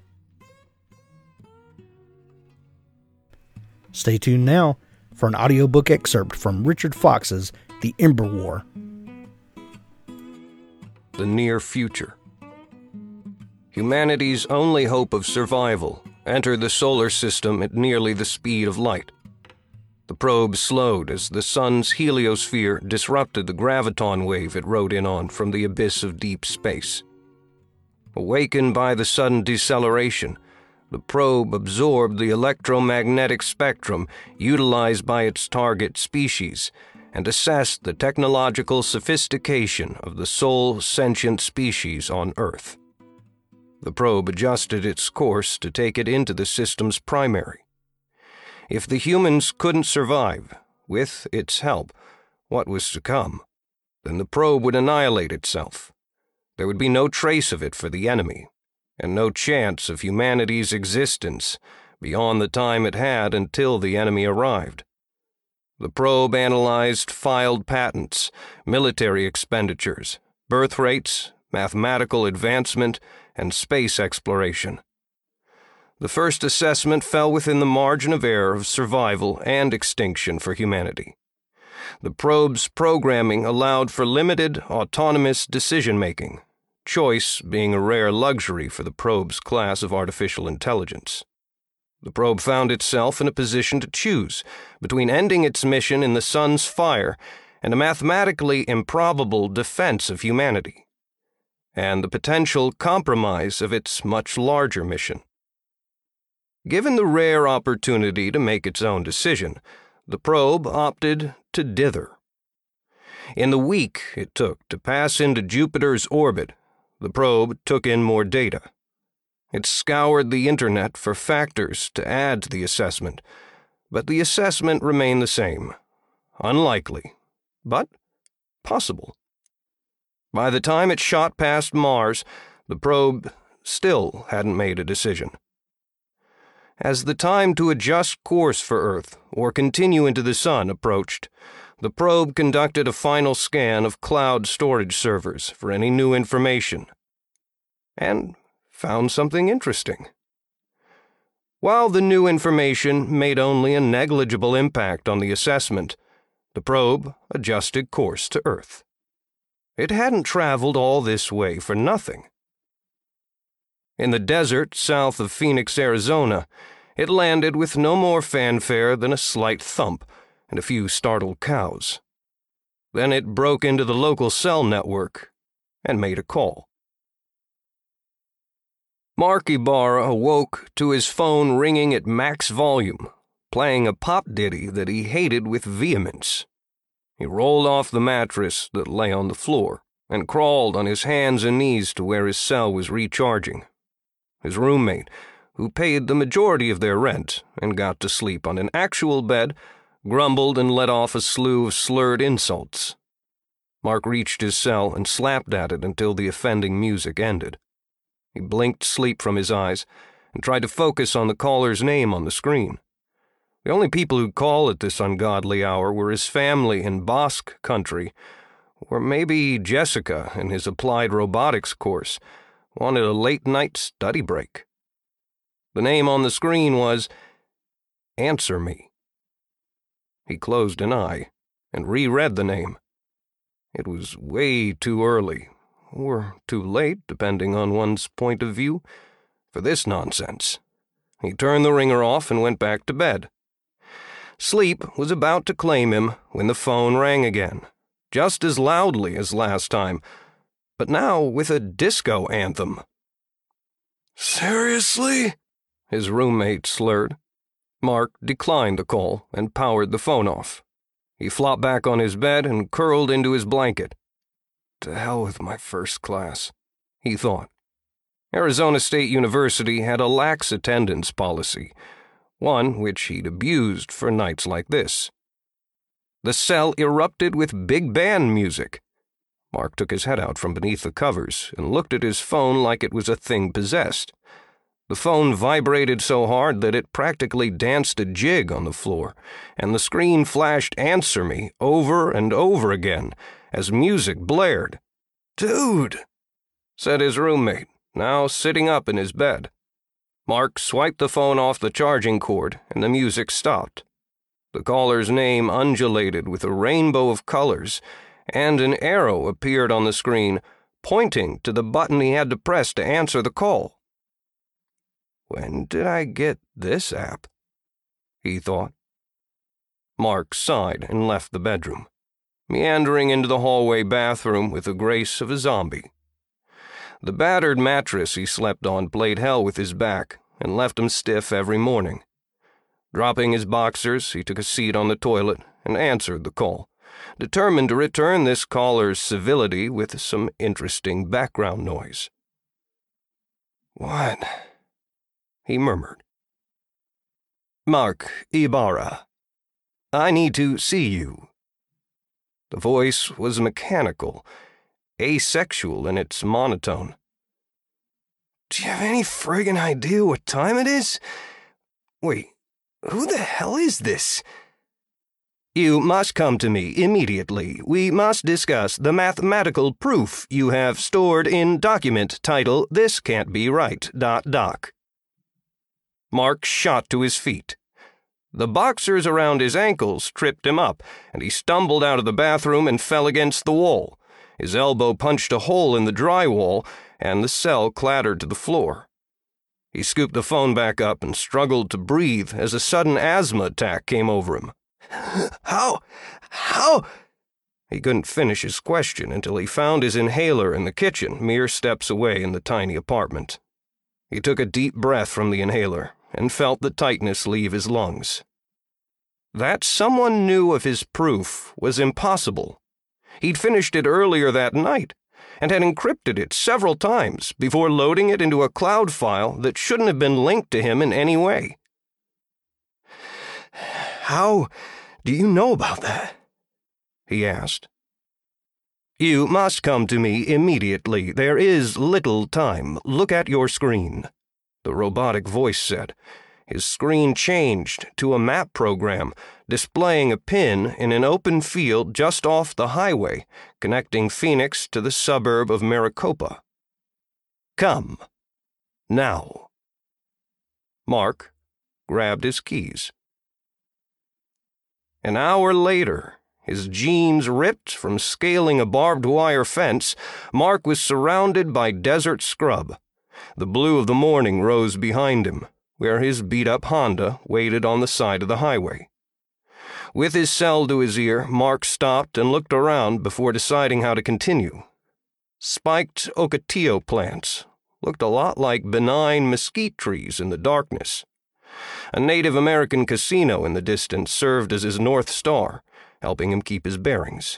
stay tuned now for an audiobook excerpt from Richard Fox's The Ember War. The near future. Humanity's only hope of survival entered the solar system at nearly the speed of light. The probe slowed as the sun's heliosphere disrupted the graviton wave it rode in on from the abyss of deep space. Awakened by the sudden deceleration, the probe absorbed the electromagnetic spectrum utilized by its target species and assessed the technological sophistication of the sole sentient species on Earth. The probe adjusted its course to take it into the system's primary. If the humans couldn't survive, with its help, what was to come, then the probe would annihilate itself. There would be no trace of it for the enemy, and no chance of humanity's existence beyond the time it had until the enemy arrived. The probe analyzed filed patents, military expenditures, birth rates, mathematical advancement, and space exploration. The first assessment fell within the margin of error of survival and extinction for humanity. The probe's programming allowed for limited, autonomous decision-making, choice being a rare luxury for the probe's class of artificial intelligence. The probe found itself in a position to choose between ending its mission in the sun's fire and a mathematically improbable defense of humanity, and the potential compromise of its much larger mission. Given the rare opportunity to make its own decision, the probe opted to dither. In the week it took to pass into Jupiter's orbit, the probe took in more data. It scoured the internet for factors to add to the assessment, but the assessment remained the same. Unlikely, but possible. By the time it shot past Mars, the probe still hadn't made a decision. As the time to adjust course for Earth or continue into the Sun approached, the probe conducted a final scan of cloud storage servers for any new information, and found something interesting. While the new information made only a negligible impact on the assessment, the probe adjusted course to Earth. It hadn't traveled all this way for nothing. In the desert south of Phoenix, Arizona, it landed with no more fanfare than a slight thump and a few startled cows. Then it broke into the local cell network and made a call. Mark Ibarra awoke to his phone ringing at max volume, playing a pop ditty that he hated with vehemence. He rolled off the mattress that lay on the floor and crawled on his hands and knees to where his cell was recharging. His roommate, who paid the majority of their rent and got to sleep on an actual bed, grumbled and let off a slew of slurred insults. Mark reached his cell and slapped at it until the offending music ended. He blinked sleep from his eyes and tried to focus on the caller's name on the screen. The only people who'd call at this ungodly hour were his family in Basque country, or maybe Jessica in his applied robotics course wanted a late-night study break. The name on the screen was Answer Me. He closed an eye and reread the name. It was way too early, or too late, depending on one's point of view, for this nonsense. He turned the ringer off and went back to bed. Sleep was about to claim him when the phone rang again, just as loudly as last time, but now with a disco anthem. "Seriously?" his roommate slurred. Mark declined the call and powered the phone off. He flopped back on his bed and curled into his blanket. To hell with my first class, he thought. Arizona State University had a lax attendance policy, one which he'd abused for nights like this. The cell erupted with big band music. Mark took his head out from beneath the covers and looked at his phone like it was a thing possessed. The phone vibrated so hard that it practically danced a jig on the floor, and the screen flashed "Answer Me" over and over again as music blared. "Dude," said his roommate, now sitting up in his bed. Mark swiped the phone off the charging cord, and the music stopped. The caller's name undulated with a rainbow of colors, and an arrow appeared on the screen, pointing to the button he had to press to answer the call. When did I get this app? He thought. Mark sighed and left the bedroom, meandering into the hallway bathroom with the grace of a zombie. The battered mattress he slept on played hell with his back and left him stiff every morning. Dropping his boxers, he took a seat on the toilet and answered the call, determined to return this caller's civility with some interesting background noise. "What?" he murmured. "Mark Ibarra. I need to see you." The voice was mechanical, asexual in its monotone. "Do you have any friggin' idea what time it is? Wait, who the hell is this?" "You must come to me immediately. We must discuss the mathematical proof you have stored in document title This Can't Be Right. Doc. Mark shot to his feet. The boxers around his ankles tripped him up, and he stumbled out of the bathroom and fell against the wall. His elbow punched a hole in the drywall, and the cell clattered to the floor. He scooped the phone back up and struggled to breathe as a sudden asthma attack came over him. How? How? He couldn't finish his question until he found his inhaler in the kitchen, mere steps away in the tiny apartment. He took a deep breath from the inhaler and felt the tightness leave his lungs. That someone knew of his proof was impossible. He'd finished it earlier that night and had encrypted it several times before loading it into a cloud file that shouldn't have been linked to him in any way. "How do you know about that?" he asked. "You must come to me immediately. There is little time. Look at your screen," the robotic voice said. His screen changed to a map program, displaying a pin in an open field just off the highway, connecting Phoenix to the suburb of Maricopa. "Come. Now." Mark grabbed his keys. An hour later, his jeans ripped from scaling a barbed wire fence, Mark was surrounded by desert scrub. The blue of the morning rose behind him, where his beat-up Honda waited on the side of the highway. With his cell to his ear, Mark stopped and looked around before deciding how to continue. Spiked ocotillo plants looked a lot like benign mesquite trees in the darkness. A Native American casino in the distance served as his North Star, helping him keep his bearings.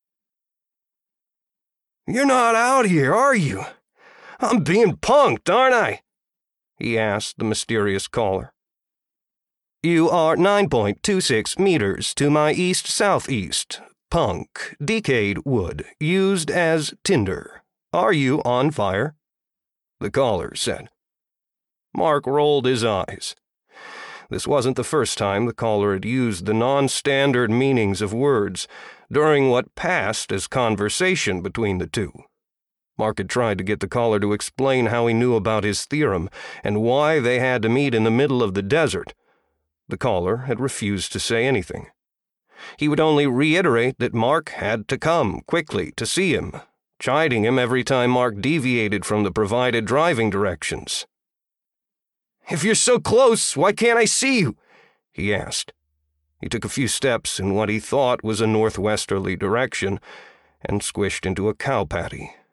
"You're not out here, are you? I'm being punked, aren't I?" he asked the mysterious caller. "You are nine point two six meters to my east-southeast. Punk, decayed wood, used as tinder. Are you on fire?" the caller said. Mark rolled his eyes. This wasn't the first time the caller had used the non-standard meanings of words during what passed as conversation between the two. Mark had tried to get the caller to explain how he knew about his theorem and why they had to meet in the middle of the desert. The caller had refused to say anything. He would only reiterate that Mark had to come quickly to see him, chiding him every time Mark deviated from the provided driving directions. "If you're so close, why can't I see you?" he asked. He took a few steps in what he thought was a northwesterly direction and squished into a cow patty.